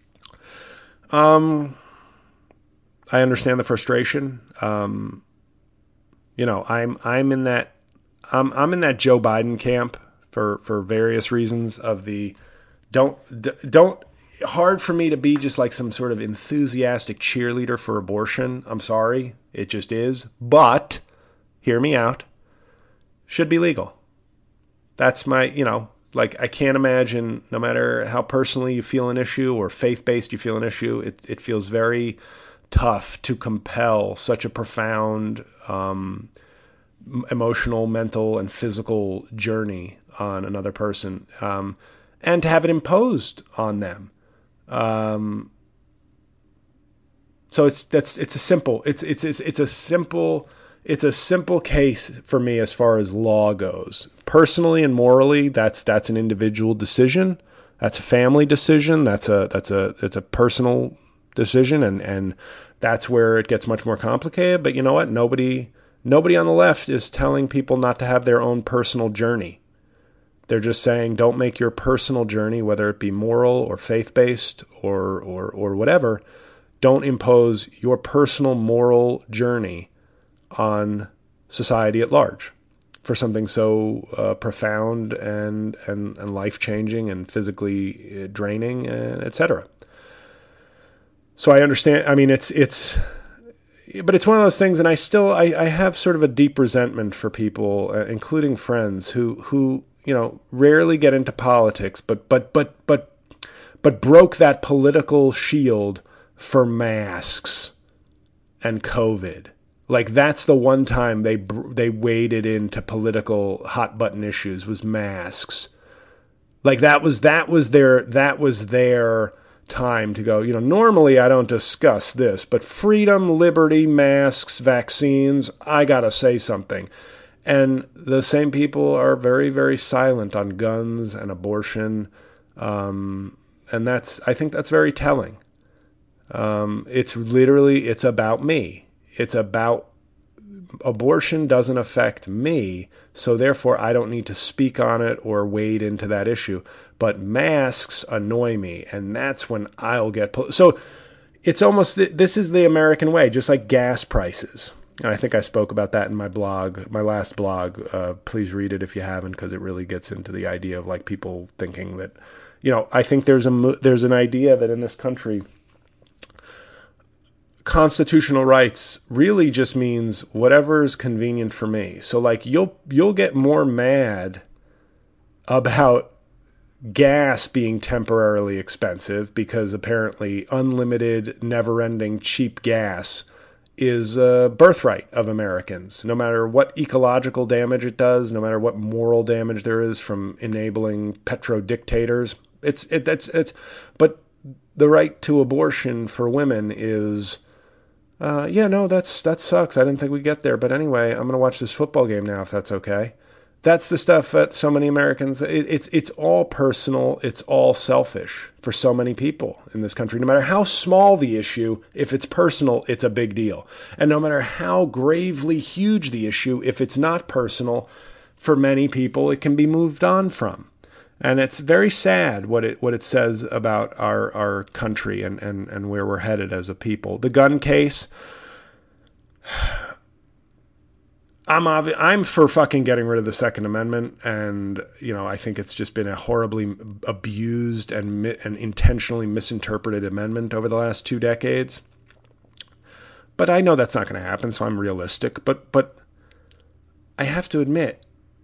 Um, I understand the frustration. Um, you know, I'm I'm in that I'm I'm in that Joe Biden camp. For, for various reasons of the don't don't hard for me to be just like some sort of enthusiastic cheerleader for abortion. I'm sorry, it just is. But hear me out. Should be legal. That's my, you know, like I can't imagine, no matter how personally you feel an issue or faith-based you feel an issue, it it feels very tough to compel such a profound um, emotional, mental, and physical journey on another person, um, and to have it imposed on them. Um, so it's that's it's a simple it's it's it's it's a simple it's a simple case for me as far as law goes. Personally and morally, that's that's an individual decision. That's a family decision. That's a that's a it's a personal decision, and and that's where it gets much more complicated. But you know what? Nobody nobody on the left is telling people not to have their own personal journey. They're just saying, don't make your personal journey, whether it be moral or faith-based or, or, or whatever, don't impose your personal moral journey on society at large for something so uh, profound and, and, and life-changing and physically draining, and et cetera. So I understand. I mean, it's, it's, but it's one of those things, and I still, I, I have sort of a deep resentment for people, uh, including friends who, who, you know, rarely get into politics, but but but but but broke that political shield for masks and COVID. Like that's the one time they they waded into political hot button issues was masks. Like that was that was their that was their time to go. You know, normally I don't discuss this, but freedom, liberty, masks, vaccines, I gotta say something. And the same people are very, very silent on guns and abortion. Um, and that's, I think that's very telling. Um, it's literally, it's about me. It's about abortion doesn't affect me. So therefore I don't need to speak on it or wade into that issue. But masks annoy me. And that's when I'll get, pol- so it's almost, this is the American way, just like gas prices. And I think I spoke about that in my blog, my last blog. Uh, please read it if you haven't, because it really gets into the idea of like people thinking that, you know, I think there's a there's an idea that in this country, constitutional rights really just means whatever is convenient for me. So like you'll you'll get more mad about gas being temporarily expensive because apparently unlimited, never-ending, cheap gas is a birthright of Americans, no matter what ecological damage it does, no matter what moral damage there is from enabling petro dictators. It's it that's it's but the right to abortion for women is uh, yeah, no, that's that sucks. I didn't think we'd get there, but anyway, I'm gonna watch this football game now if that's okay. That's the stuff that so many Americans, it, it's it's all personal, it's all selfish for so many people in this country. No matter how small the issue, if it's personal, it's a big deal. And no matter how gravely huge the issue, if it's not personal, for many people, it can be moved on from. And it's very sad what it what it says about our, our country and, and, and where we're headed as a people. The gun case, I'm obvi- I'm for fucking getting rid of the Second Amendment, and you know I think it's just been a horribly abused and mi- and intentionally misinterpreted amendment over the last two decades. But I know that's not going to happen, so I'm realistic. But but I have to admit,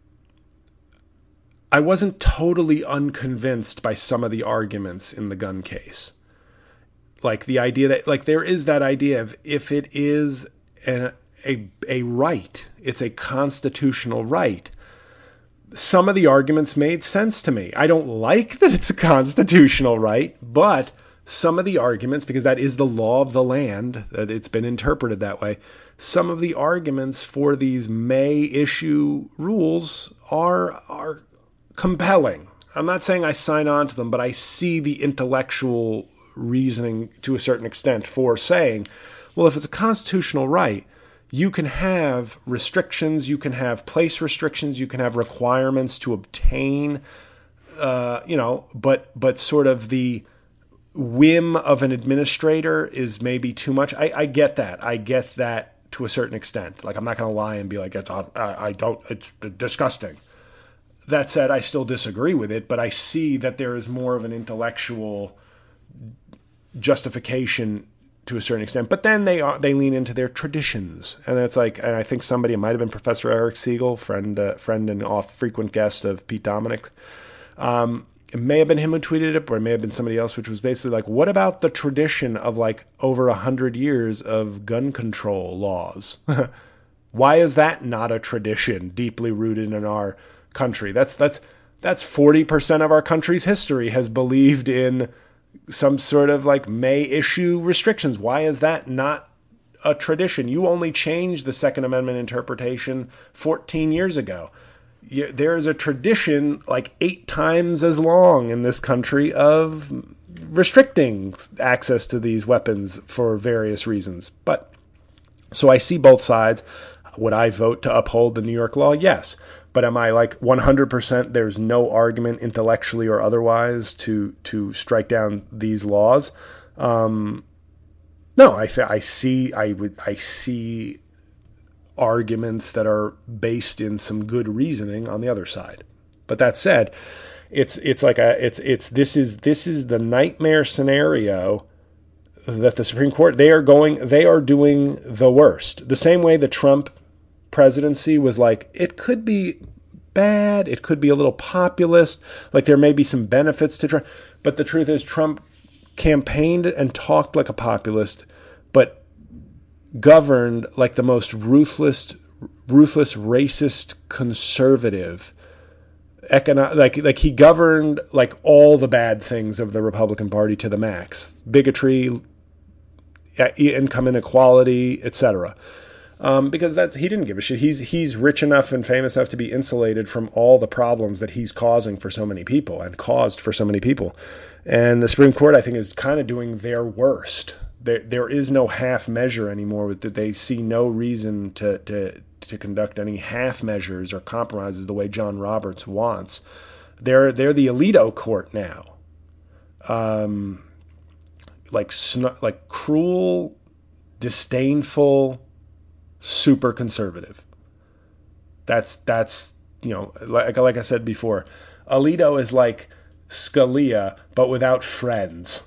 I wasn't totally unconvinced by some of the arguments in the gun case. Like the idea that like there is that idea of if it is an A, a right, it's a constitutional right. Some of the arguments made sense to me. I don't like that it's a constitutional right, but some of the arguments, because that is the law of the land, that it's been interpreted that way, some of the arguments for these may issue rules are are compelling. I'm not saying I sign on to them, but I see the intellectual reasoning to a certain extent for saying, well, if it's a constitutional right, you can have restrictions, you can have place restrictions, you can have requirements to obtain, uh, you know, but but sort of the whim of an administrator is maybe too much. I, I get that. I get that to a certain extent. Like, I'm not going to lie and be like, it's, I, I don't, it's disgusting. That said, I still disagree with it, but I see that there is more of an intellectual justification to a certain extent, but then they are, they lean into their traditions, and it's like, and I think somebody, it might have been Professor Eric Siegel, friend, uh, friend and oft frequent guest of Pete Dominic. Um, it may have been him who tweeted it, or it may have been somebody else, which was basically like, what about the tradition of like over a hundred years of gun control laws? Why is that not a tradition deeply rooted in our country? That's that's that's forty percent of our country's history has believed in some sort of like may issue restrictions. Why is that not a tradition? You only changed the Second Amendment interpretation fourteen years ago. You, there is a tradition like eight times as long in this country of restricting access to these weapons for various reasons. But so I see both sides. Would I vote to uphold the New York law? Yes. But am I like one hundred percent there's no argument intellectually or otherwise to to strike down these laws? Um, no, I th- I see I would I see arguments that are based in some good reasoning on the other side. But that said, it's it's like a it's it's this is this is the nightmare scenario that the Supreme Court, they are going they are doing the worst. The same way the Trump presidency was like, it could be bad, it could be a little populist, like there may be some benefits to Trump, but the truth is Trump campaigned and talked like a populist, but governed like the most ruthless, ruthless, racist, conservative, economic, like like he governed like all the bad things of the Republican Party to the max: bigotry, income inequality, et cetera. Um, because that's he didn't give a shit. He's he's rich enough and famous enough to be insulated from all the problems that he's causing for so many people and caused for so many people. And the Supreme Court, I think, is kind of doing their worst. There there is no half measure anymore. That they see no reason to to to conduct any half measures or compromises the way John Roberts wants. They're they're the Alito court now. Um, like sn- like cruel, disdainful, super conservative. That's that's you know like like I said before, Alito is like Scalia but without friends.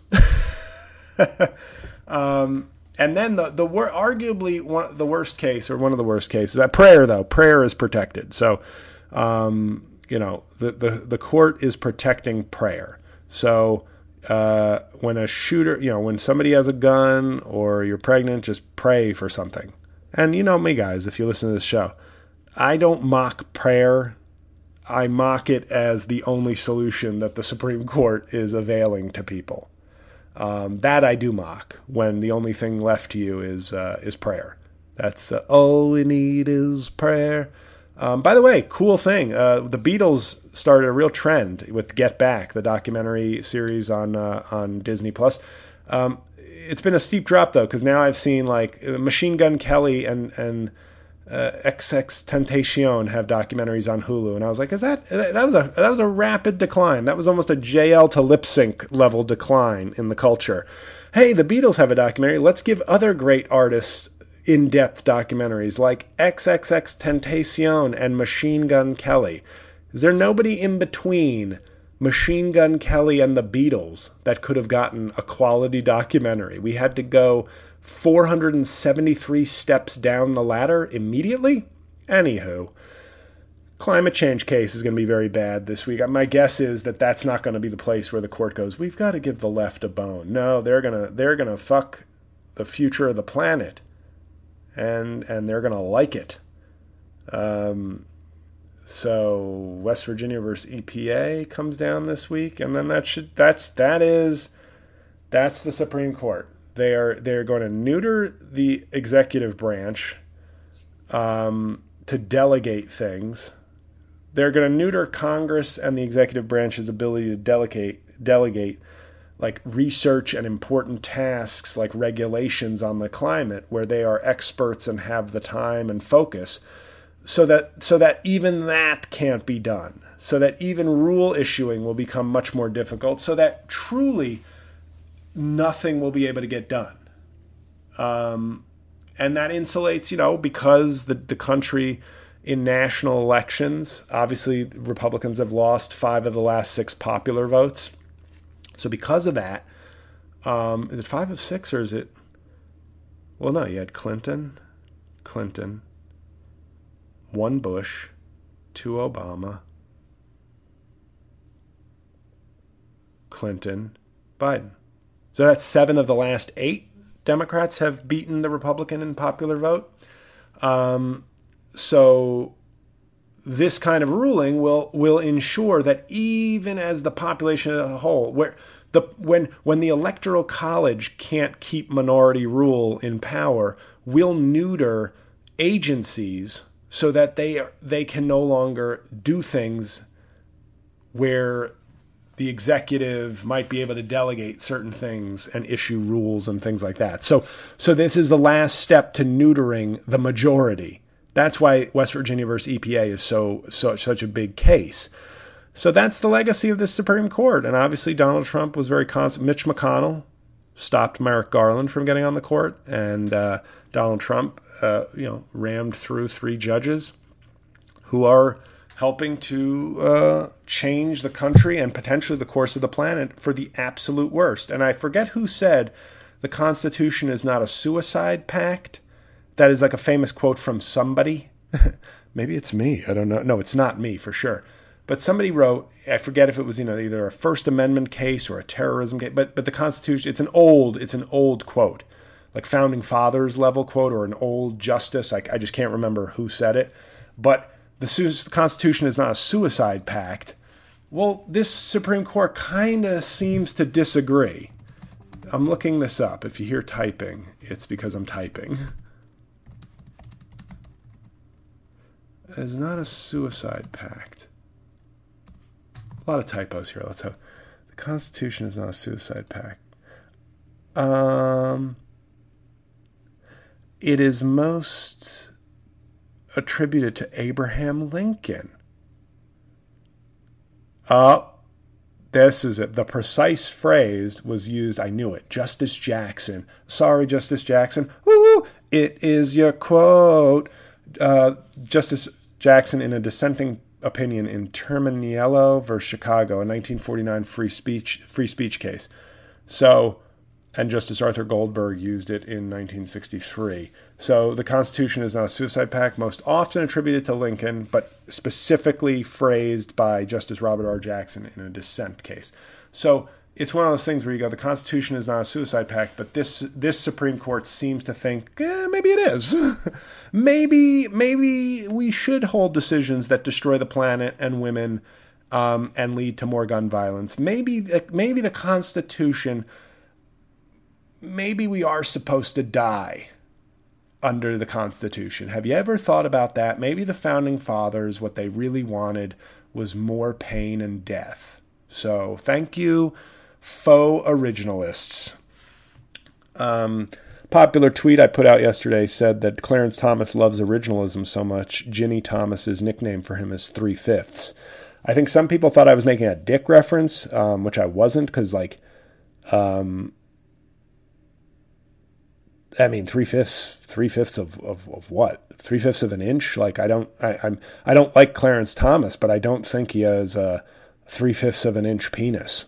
um, and then the the wor- arguably one the worst case or one of the worst cases. That prayer though prayer is protected. So um, you know the, the the court is protecting prayer. So uh, when a shooter you know when somebody has a gun or you're pregnant, just pray for something. And you know me, guys, if you listen to this show, I don't mock prayer. I mock it as the only solution that the Supreme Court is availing to people. Um, that I do mock, when the only thing left to you is uh, is prayer. That's uh, all we need is prayer. Um, by the way, cool thing. Uh, the Beatles started a real trend with Get Back, the documentary series on uh, on Disney Plus. Um, It's been a steep drop though, because now I've seen like Machine Gun Kelly and and uh, X X Tentacion have documentaries on Hulu, and I was like, "Is that that was a that was a rapid decline? That was almost a J L to lip sync level decline in the culture." Hey, the Beatles have a documentary. Let's give other great artists, in-depth documentaries like triple X Tentacion and Machine Gun Kelly? Is there nobody in between Machine Gun Kelly and the Beatles that could have gotten a quality documentary? We had to go four hundred seventy-three steps down the ladder immediately? Anywho, climate change case is going to be very bad this week. My guess is that that's not going to be the place where the court goes, we've got to give the left a bone. No, they're going to they're going to fuck the future of the planet. And and they're going to like it. Um So West Virginia versus E P A comes down this week, and then that should that's that is that's the Supreme Court. They are they're going to neuter the executive branch um, to delegate things. They're going to neuter Congress and the executive branch's ability to delegate delegate like research and important tasks like regulations on the climate, where they are experts and have the time and focus. So that so that even that can't be done. So that even rule issuing will become much more difficult. So that truly nothing will be able to get done. Um, and that insulates, you know, because the, the country in national elections, obviously Republicans have lost five of the last six popular votes. So because of that, um, is it five of six or is it? Well, no, you had Clinton, Clinton, one Bush, two Obama, Clinton, Biden. So that's seven of the last eight Democrats have beaten the Republican in popular vote. Um, so this kind of ruling will will ensure that even as the population as a whole, where the when when the Electoral College can't keep minority rule in power, will neuter agencies so that they they can no longer do things where the executive might be able to delegate certain things and issue rules and things like that. So so this is the last step to neutering the majority. That's why West Virginia versus E P A is so, so such a big case. So that's the legacy of the Supreme Court. And obviously Donald Trump was very constant. Mitch McConnell stopped Merrick Garland from getting on the court, and uh, Donald Trump, uh, you know, rammed through three judges who are helping to uh, change the country and potentially the course of the planet for the absolute worst. And I forget who said the Constitution is not a suicide pact. That is like a famous quote from somebody. Maybe it's me. I don't know. No, it's not me for sure. But somebody wrote, I forget if it was, you know, either a First Amendment case or a terrorism case, but but the Constitution, it's an old, it's an old quote, like Founding Fathers level quote or an old justice. Like I just can't remember who said it. But the su- Constitution is not a suicide pact. Well, this Supreme Court kind of seems to disagree. I'm looking this up. If you hear typing, it's because I'm typing. It's not a suicide pact. A lot of typos here. Let's have the Constitution is not a suicide pact. Um, it is most attributed to Abraham Lincoln. Oh, this is it. The precise phrase was used. I knew it. Justice Jackson. Sorry, Justice Jackson. Ooh, it is your quote. Uh, Justice Jackson, in a dissenting opinion in Terminiello versus Chicago, a nineteen forty-nine free speech free speech case. So, and Justice Arthur Goldberg used it in nineteen sixty-three. So the Constitution is not a suicide pact, most often attributed to Lincoln, but specifically phrased by Justice Robert R. Jackson in a dissent case. So it's one of those things where you go, the Constitution is not a suicide pact, but this this Supreme Court seems to think, eh, maybe it is. maybe maybe we should hold decisions that destroy the planet and women um, and lead to more gun violence. Maybe maybe the Constitution, maybe we are supposed to die under the Constitution. Have you ever thought about that? Maybe the Founding Fathers, what they really wanted was more pain and death. So thank you, faux originalists. Um, popular tweet I put out yesterday said that Clarence Thomas loves originalism so much, Ginny Thomas's nickname for him is Three-Fifths. I think some people thought I was making a dick reference, um, which I wasn't, because, like, um, I mean, three fifths, three fifths of, of, of what? Three fifths of an inch? Like, I don't, I, I'm, I don't like Clarence Thomas, but I don't think he has a three fifths of an inch penis.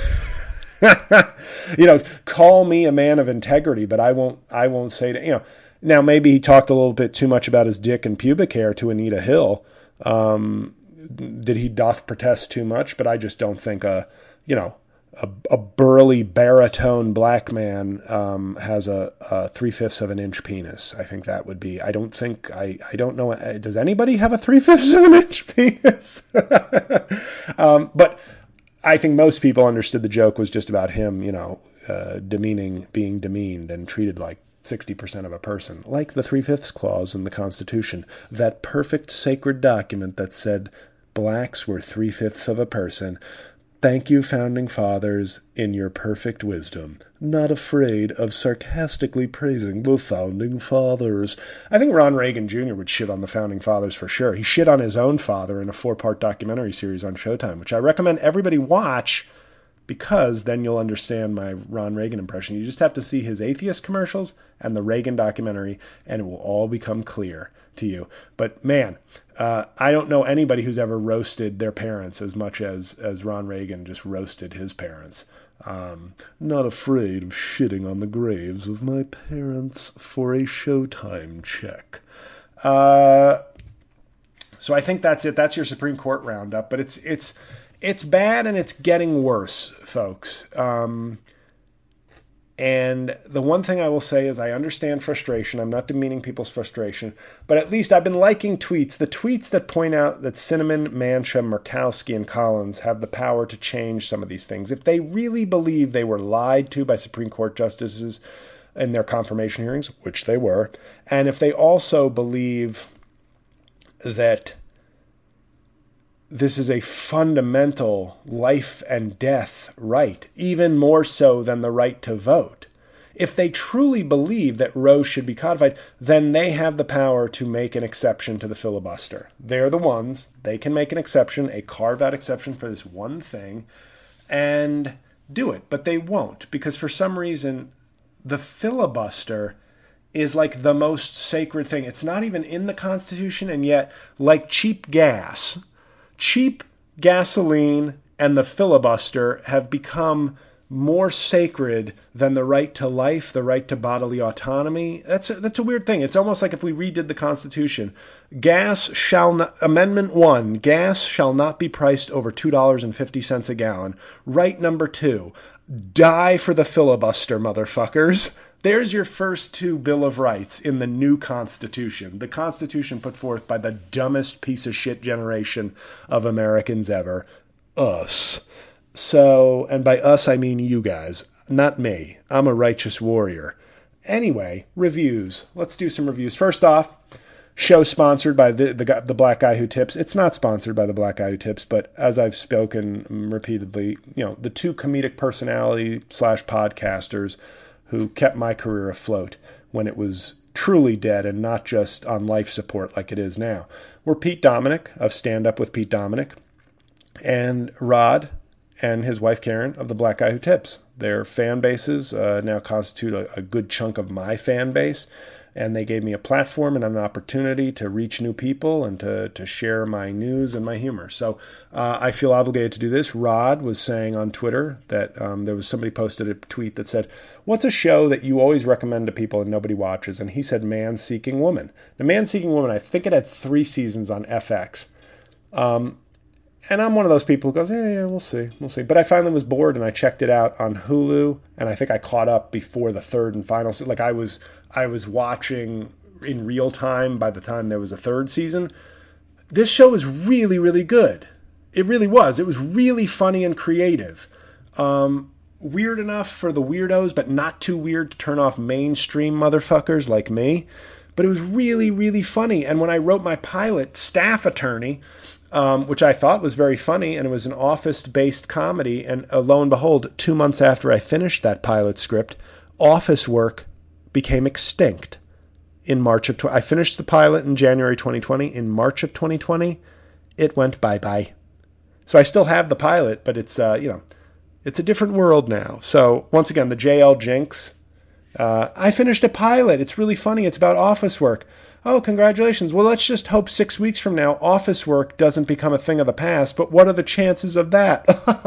You know, call me a man of integrity, but I won't, I won't say to, you know, now maybe he talked a little bit too much about his dick and pubic hair to Anita Hill. Um, did he doth protest too much? But I just don't think a, you know, a, a burly baritone black man um, has a, a three-fifths of an inch penis. I think that would be, I don't think, I, I don't know, does anybody have a three-fifths of an inch penis? um, but I think most people understood the joke was just about him, you know, uh, demeaning, being demeaned and treated like sixty percent of a person, like the three-fifths clause in the Constitution, that perfect sacred document that said blacks were three-fifths of a person. Thank you, Founding Fathers, in your perfect wisdom, not afraid of sarcastically praising the Founding Fathers. I think Ron Reagan Junior would shit on the Founding Fathers for sure. He shit on his own father in a four-part documentary series on Showtime, which I recommend everybody watch, because then you'll understand my Ron Reagan impression. You just have to see his atheist commercials and the Reagan documentary, and it will all become clear to you. But man, uh, I don't know anybody who's ever roasted their parents as much as, as Ron Reagan just roasted his parents. Um, not afraid of shitting on the graves of my parents for a Showtime check. Uh, so I think that's it. That's your Supreme Court roundup, but it's, it's, It's bad and it's getting worse, folks. Um, and the one thing I will say is I understand frustration. I'm not demeaning people's frustration, but at least I've been liking tweets. The tweets that point out that Sinema, Manchin, Murkowski, and Collins have the power to change some of these things. If they really believe they were lied to by Supreme Court justices in their confirmation hearings, which they were, and if they also believe that this is a fundamental life and death right, even more so than the right to vote. If they truly believe that Roe should be codified, then they have the power to make an exception to the filibuster. They're the ones. They can make an exception, a carve-out exception for this one thing, and do it. But they won't, because for some reason, the filibuster is like the most sacred thing. It's not even in the Constitution, and yet, like cheap gas, cheap gasoline and the filibuster have become more sacred than the right to life, the right to bodily autonomy. That's a, that's a weird thing. It's almost like if we redid the Constitution. Gas shall not, Amendment one, gas shall not be priced over two dollars and fifty cents a gallon. Right number two, die for the filibuster, motherfuckers. There's your first two Bill of Rights in the new Constitution. The Constitution put forth by the dumbest piece of shit generation of Americans ever. Us. So, and by us I mean you guys, not me. I'm a righteous warrior. Anyway, reviews. Let's do some reviews. First off, show sponsored by the, the, the Black Guy Who Tips. It's not sponsored by the Black Guy Who Tips, but as I've spoken repeatedly, you know, the two comedic personality slash podcasters who kept my career afloat when it was truly dead and not just on life support like it is now, were Pete Dominick of Stand Up with Pete Dominick and Rod and his wife Karen of The Black Guy Who Tips. Their fan bases uh, now constitute a, a good chunk of my fan base, and they gave me a platform and an opportunity to reach new people and to, to share my news and my humor. So uh, I feel obligated to do this. Rod was saying on Twitter that um, there was somebody posted a tweet that said, what's a show that you always recommend to people and nobody watches? And he said Man Seeking Woman. Now, Man Seeking Woman, I think it had three seasons on F X. Um, and I'm one of those people who goes, yeah, yeah, we'll see, we'll see. But I finally was bored and I checked it out on Hulu, and I think I caught up before the third and final season. Like I was, I was watching in real time by the time there was a third season. This show is really, really good. It really was. It was really funny and creative. Um, weird enough for the weirdos, but not too weird to turn off mainstream motherfuckers like me. But it was really, really funny. And when I wrote my pilot, Staff Attorney, Um, which I thought was very funny, and it was an office-based comedy, and uh, lo and behold, two months after I finished that pilot script, office work became extinct in March of... Tw- I finished the pilot in January twenty twenty. In March of twenty twenty, it went bye-bye. So I still have the pilot, but it's, uh, you know, it's a different world now. So once again, the J L Jinx Uh, I finished a pilot. It's really funny. It's about office work. Oh, congratulations. Well, let's just hope six weeks from now office work doesn't become a thing of the past. But what are the chances of that?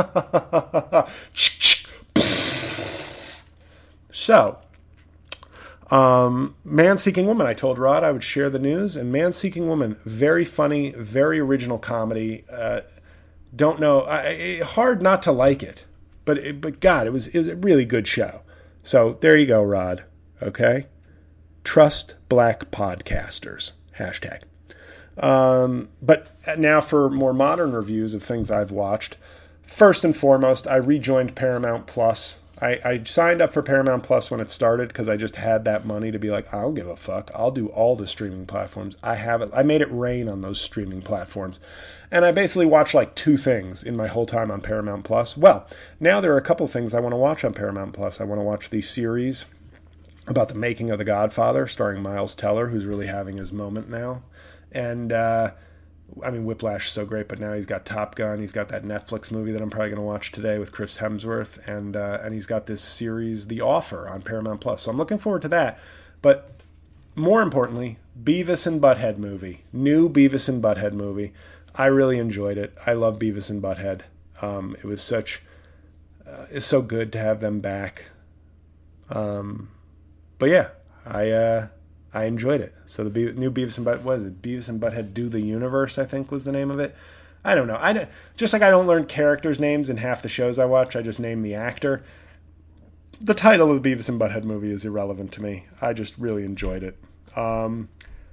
So, um, Man Seeking Woman. I told Rod I would share the news. And Man Seeking Woman, very funny, very original comedy. Uh, don't know. I, hard not to like it. But, it, but God, it was, it was a really good show. So there you go, Rod. Okay? Trust black podcasters. Hashtag. Um, but now for more modern reviews of things I've watched. First and foremost, I rejoined Paramount Plus. I, I signed up for Paramount Plus when it started because I just had that money to be like, I don't give a fuck. I'll do all the streaming platforms. I have it. I made it rain on those streaming platforms. And I basically watched like two things in my whole time on Paramount Plus. Well, now there are a couple things I want to watch on Paramount Plus. I want to watch the series about the making of The Godfather, starring Miles Teller, who's really having his moment now. And, uh, I mean, Whiplash is so great, but now he's got Top Gun. He's got that Netflix movie that I'm probably going to watch today with Chris Hemsworth. And uh, and he's got this series, The Offer, on Paramount Plus. So I'm looking forward to that. But more importantly, Beavis and Butthead movie. New Beavis and Butthead movie. I really enjoyed it. I love Beavis and Butthead. Um, it was such... Uh, it's so good to have them back. Um... But yeah, I uh, I enjoyed it. So the Be- new Beavis and Butt, what is it? Beavis and Butthead Do the Universe, I think was the name of it. I don't know. I don't, just like I don't learn characters' names in half the shows I watch, I just name the actor. The title of the Beavis and Butthead movie is irrelevant to me. I just really enjoyed it. Um,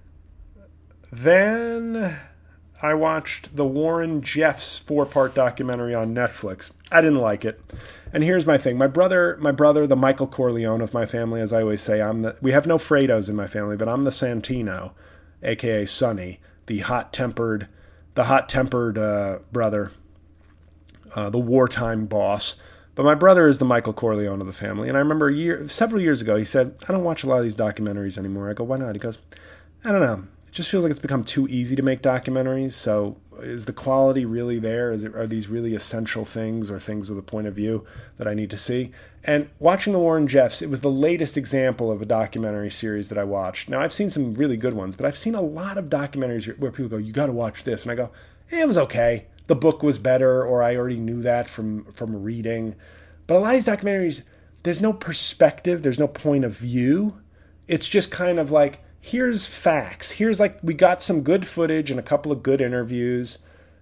then I watched the Warren Jeffs four-part documentary on Netflix. I didn't like it. And here's my thing. My brother, my brother, the Michael Corleone of my family, as I always say, I'm the, we have no Fredos in my family, but I'm the Santino, a k a. Sonny, the hot-tempered, the hot-tempered uh, brother, uh, the wartime boss. But my brother is the Michael Corleone of the family. And I remember a year, several years ago, he said, I don't watch a lot of these documentaries anymore. I go, why not? He goes, I don't know. It just feels like it's become too easy to make documentaries. So is the quality really there? Is it, are these really essential things or things with a point of view that I need to see? And watching the Warren Jeffs, it was the latest example of a documentary series that I watched. Now, I've seen some really good ones, but I've seen a lot of documentaries where people go, you got to watch this. And I go, eh, it was okay. The book was better, or I already knew that from, from reading. But a lot of these documentaries, there's no perspective. There's no point of view. It's just kind of like, here's facts. Here's like, we got some good footage and a couple of good interviews,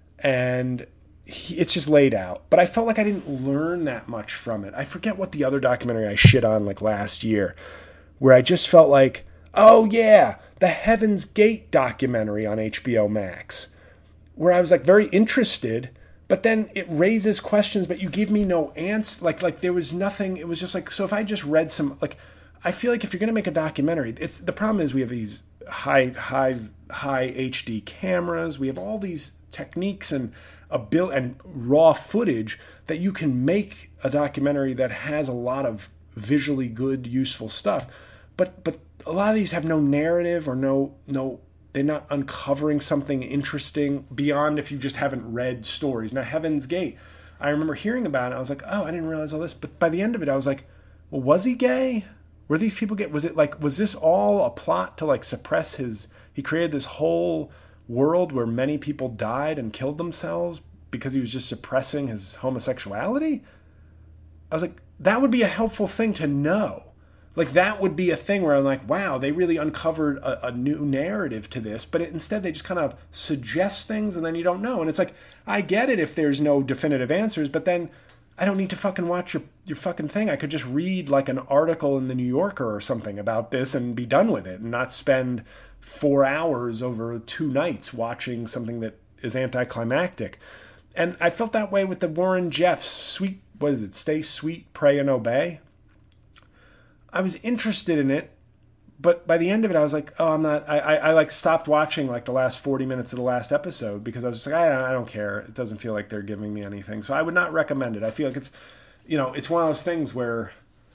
and he, it's just laid out. But I felt like I didn't learn that much from it. I forget what the other documentary I shit on like last year, where I just felt like, oh yeah, the Heaven's Gate documentary on H B O Max, where I was like very interested, but then it raises questions, but you give me no answer. Like, like there was nothing. It was just like, so if I just read some, like, I feel like if you're going to make a documentary, it's the problem is we have these high, high, high H D cameras. We have all these techniques and a bill and raw footage that you can make a documentary that has a lot of visually good, useful stuff. But but a lot of these have no narrative or no no. They're not uncovering something interesting beyond if you just haven't read stories. Now, Heaven's Gate, I remember hearing about it. I was like, oh, I didn't realize all this. But by the end of it, I was like, well, was he gay? Were these people get? Was it like? Was this all a plot to like suppress his? He created this whole world where many people died and killed themselves because he was just suppressing his homosexuality. I was like, that would be a helpful thing to know. Like that would be a thing where I'm like, wow, they really uncovered a, a new narrative to this. But it, instead, they just kind of suggest things and then you don't know. And it's like, I get it if there's no definitive answers, but then I don't need to fucking watch your, your fucking thing. I could just read like an article in the New Yorker or something about this and be done with it and not spend four hours over two nights watching something that is anticlimactic. And I felt that way with the Warren Jeffs sweet, what is it? Stay Sweet, Pray and Obey. I was interested in it, but by the end of it, I was like, oh, I'm not, I, I, I like stopped watching like the last forty minutes of the last episode because I was just like, I, I don't care. It doesn't feel like they're giving me anything. So I would not recommend it. I feel like it's, you know, it's one of those things where,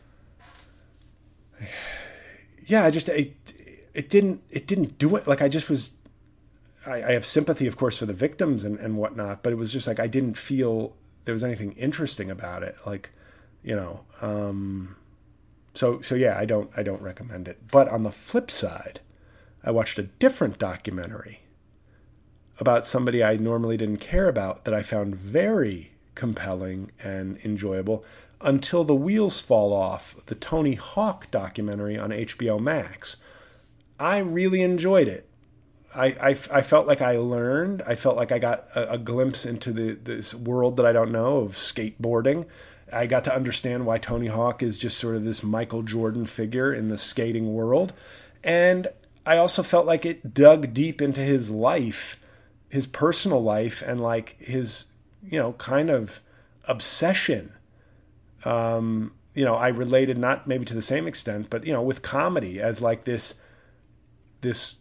yeah, I just, it, it didn't, it didn't do it. Like I just was, I, I have sympathy, of course, for the victims and, and whatnot, but it was just like, I didn't feel there was anything interesting about it. Like, you know, um, so so yeah, I don't I don't recommend it. But on the flip side, I watched a different documentary about somebody I normally didn't care about that I found very compelling and enjoyable, Until the Wheels Fall Off, the Tony Hawk documentary on H B O Max. I really enjoyed it. I, I, I felt like I learned. I felt like I got a, a glimpse into the this world that I don't know of skateboarding. I got to understand why Tony Hawk is just sort of this Michael Jordan figure in the skating world. And I also felt like it dug deep into his life, his personal life, and like his, you know, kind of obsession. Um, you know, I related not maybe to the same extent, but, you know, with comedy as like this, this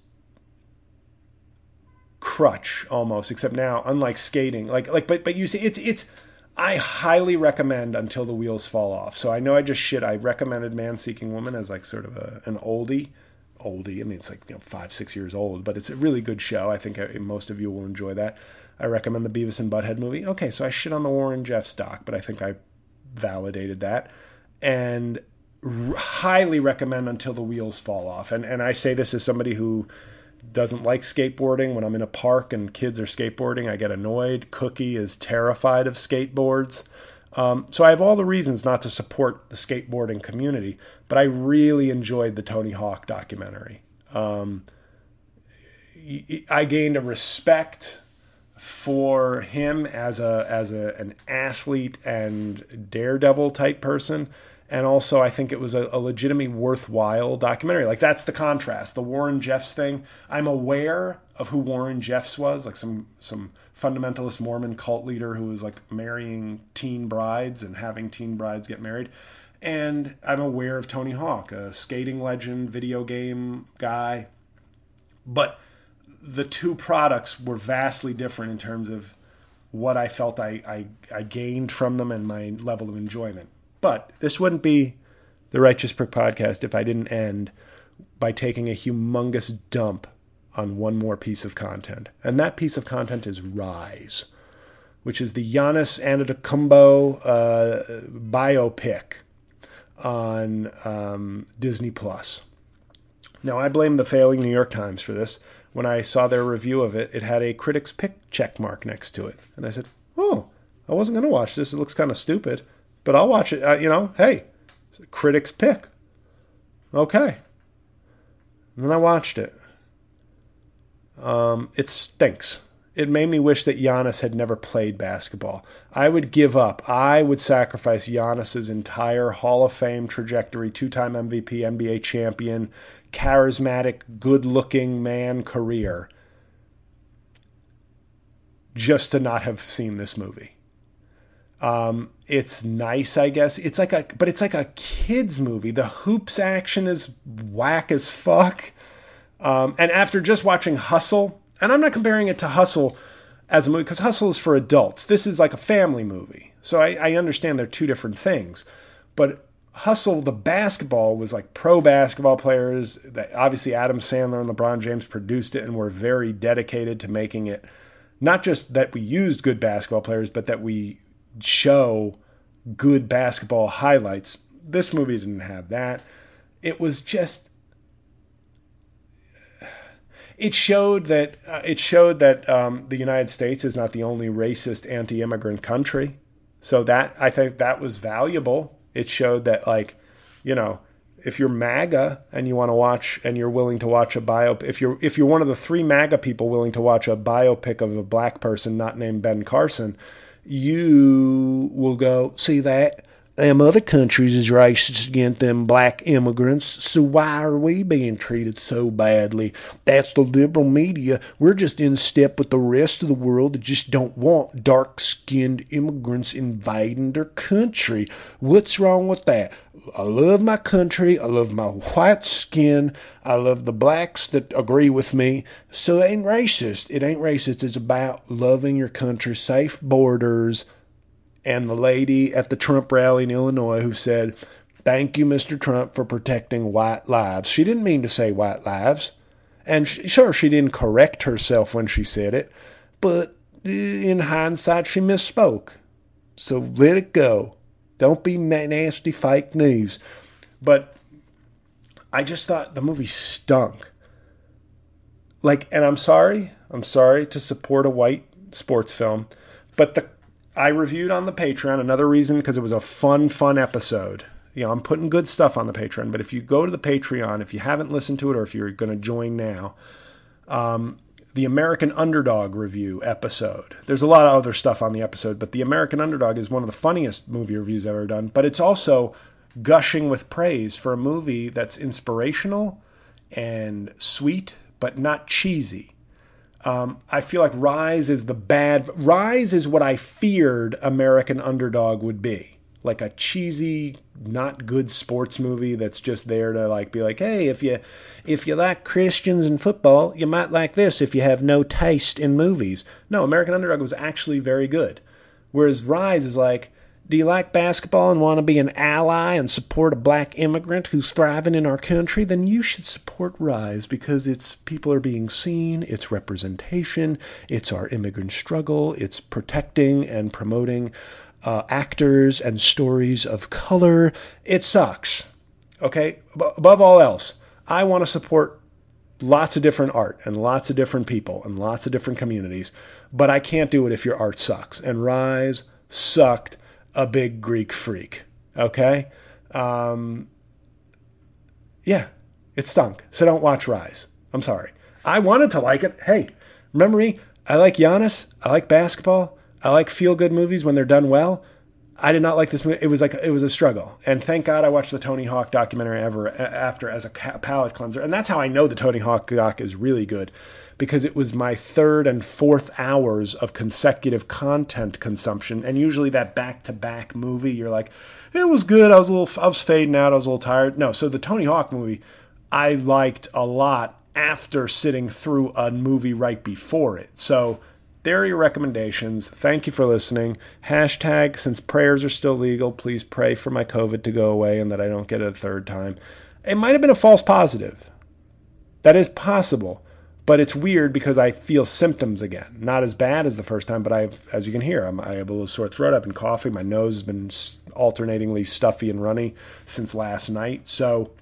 crutch almost, except now, unlike skating, like, like, but, but you see, it's, it's, I highly recommend Until the Wheels Fall Off. So I know I just shit. I recommended Man Seeking Woman as like sort of a, an oldie, oldie. I mean, it's like, you know, five, six years old, but it's a really good show. I think I, most of you will enjoy that. I recommend the Beavis and Butthead movie. Okay. So I shit on the Warren Jeffs doc, but I think I validated that, and r- highly recommend Until the Wheels Fall Off. And, and I say this as somebody who doesn't like skateboarding. When I'm in a park and kids are skateboarding, I get annoyed. Cookie is terrified of skateboards. Um, so I have all the reasons not to support the skateboarding community, but I really enjoyed the Tony Hawk documentary. Um, I gained a respect for him as a as a an athlete and daredevil type person. And also, I think it was a, a legitimately worthwhile documentary. Like, that's the contrast. The Warren Jeffs thing, I'm aware of who Warren Jeffs was, like some some fundamentalist Mormon cult leader who was, like, marrying teen brides and having teen brides get married. And I'm aware of Tony Hawk, a skating legend, video game guy. But the two products were vastly different in terms of what I felt I, I, I gained from them and my level of enjoyment. But this wouldn't be the Righteous Prick Podcast if I didn't end by taking a humongous dump on one more piece of content. And that piece of content is Rise, which is the Giannis Antetokounmpo uh, biopic on um, Disney Plus. Now, I blame the failing New York Times for this. When I saw their review of it, it had a critic's pick check mark next to it. And I said, oh, I wasn't going to watch this. It looks kind of stupid. But I'll watch it. Uh, you know, hey, critic's pick. Okay. And then I watched it. Um, it stinks. It made me wish that Giannis had never played basketball. I would give up. I would sacrifice Giannis's entire Hall of Fame trajectory, two-time M V P, N B A champion, charismatic, good-looking man career just to not have seen this movie. Um, it's nice, I guess. It's like a, but it's like a kid's movie. The hoops action is whack as fuck. Um, and after just watching Hustle, and I'm not comparing it to Hustle as a movie because Hustle is for adults. This is like a family movie. So I, I understand they're two different things, but Hustle, the basketball was like pro basketball players that obviously Adam Sandler and LeBron James produced it and were very dedicated to making it not just that we used good basketball players, but that we show good basketball highlights. This movie didn't have that. It was just it showed that uh, it showed that um, the United States is not the only racist anti-immigrant country. So that I think that was valuable. It showed that, like, you know, if you're MAGA and you want to watch and you're willing to watch a bio, if you're if you're one of the three MAGA people willing to watch a biopic of a black person not named Ben Carson, you will go, see that? Them other countries is racist against them black immigrants, so why are we being treated so badly? That's the liberal media. We're just in step with the rest of the world that just don't want dark-skinned immigrants invading their country. What's wrong with that? I love my country. I love my white skin. I love the blacks that agree with me. So it ain't racist. It ain't racist. It's about loving your country, safe borders. And the lady at the Trump rally in Illinois who said, thank you, Mister Trump, for protecting white lives. She didn't mean to say white lives. And she, sure, she didn't correct herself when she said it. But in hindsight, she misspoke. So let it go. Don't be nasty fake news. But I just thought the movie stunk. Like, and I'm sorry, I'm sorry to support a white sports film, but the I reviewed on the Patreon, another reason, because it was a fun, fun episode. You know, I'm putting good stuff on the Patreon, but if you go to the Patreon, if you haven't listened to it or if you're going to join now, um, the American Underdog review episode. There's a lot of other stuff on the episode, but the American Underdog is one of the funniest movie reviews I've ever done, but it's also gushing with praise for a movie that's inspirational and sweet, but not cheesy. Um, I feel like Rise is the bad... Rise is what I feared American Underdog would be. Like a cheesy, not good sports movie that's just there to like be like, hey, if you if you like Christians and football, you might like this if you have no taste in movies. No, American Underdog was actually very good. Whereas Rise is like, do you like basketball and want to be an ally and support a black immigrant who's thriving in our country? Then you should support Rise because it's people are being seen, it's representation, it's our immigrant struggle, it's protecting and promoting uh, actors and stories of color. It sucks. Okay? Ab- above all else, I want to support lots of different art and lots of different people and lots of different communities, but I can't do it if your art sucks. And Rise sucked a big Greek freak. Okay? Um, yeah, it stunk. So don't watch Rise. I'm sorry. I wanted to like it. Hey, remember me? I like Giannis. I like basketball. I like feel-good movies when they're done well. I did not like this movie. It was like it was a struggle. And thank God I watched the Tony Hawk documentary ever after as a palate cleanser. And that's how I know the Tony Hawk doc is really good, because it was my third and fourth hours of consecutive content consumption. And usually that back-to-back movie, you're like, it was good. I was a little, I was fading out. I was a little tired. No, so the Tony Hawk movie, I liked a lot after sitting through a movie right before it. So there are your recommendations. Thank you for listening. Hashtag, since prayers are still legal, please pray for my COVID to go away and that I don't get it a third time. It might have been a false positive. That is possible. But it's weird because I feel symptoms again. Not as bad as the first time, but I've, as you can hear, I'm, I have a little sore throat. I've been coughing. My nose has been alternatingly stuffy and runny since last night. So,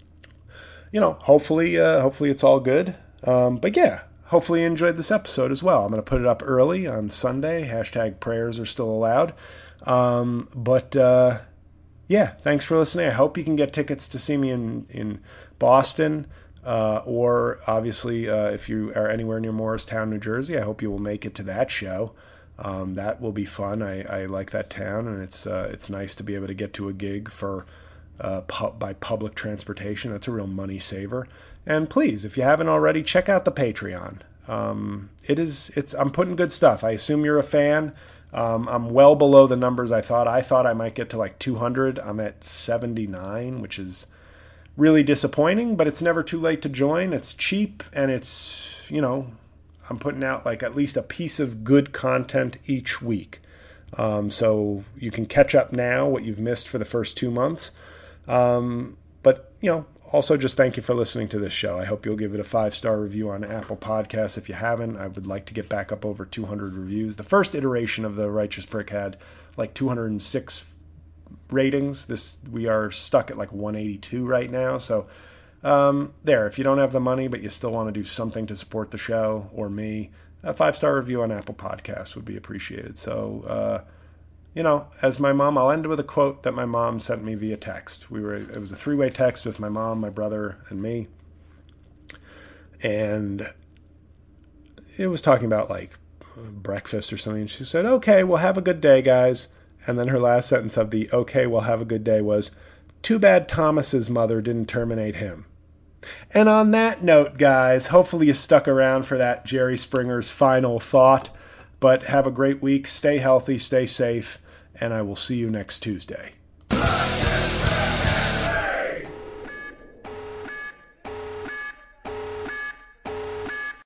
you know, hopefully, uh, hopefully it's all good. Um, but yeah, hopefully you enjoyed this episode as well. I'm going to put it up early on Sunday. Hashtag prayers are still allowed. Um, but uh, yeah, thanks for listening. I hope you can get tickets to see me in, in Boston. Uh, or obviously, uh, if you are anywhere near Morristown, New Jersey, I hope you will make it to that show. Um, that will be fun. I, I like that town, and it's uh, it's nice to be able to get to a gig for uh, pu- by public transportation. That's a real money saver. And please, if you haven't already, check out the Patreon. Um, it is it's I'm putting good stuff. I assume you're a fan. Um, I'm well below the numbers I thought. I thought I might get to like two hundred. I'm at seventy-nine, which is really disappointing, but it's never too late to join. It's cheap, and it's, you know, I'm putting out like at least a piece of good content each week. Um, so you can catch up now what you've missed for the first two months. Um, but, you know, also just thank you for listening to this show. I hope you'll give it a five-star review on Apple Podcasts. If you haven't, I would like to get back up over two hundred reviews. The first iteration of the Righteous Prick had like two hundred six ratings. This we are stuck at like one eighty-two right now. So um, there, if you don't have the money but you still want to do something to support the show or me, a five-star review on Apple Podcasts would be appreciated. So, uh, you know, as my mom, I'll end with a quote that my mom sent me via text. We were it was a three-way text with my mom, my brother, and me. And it was talking about like breakfast or something. And she said, okay, well, have a good day, guys. And then her last sentence of the okay, well, have a good day was, too bad Thomas's mother didn't terminate him. And on that note, guys, hopefully you stuck around for that Jerry Springer's final thought. But have a great week. Stay healthy, stay safe, and I will see you next Tuesday.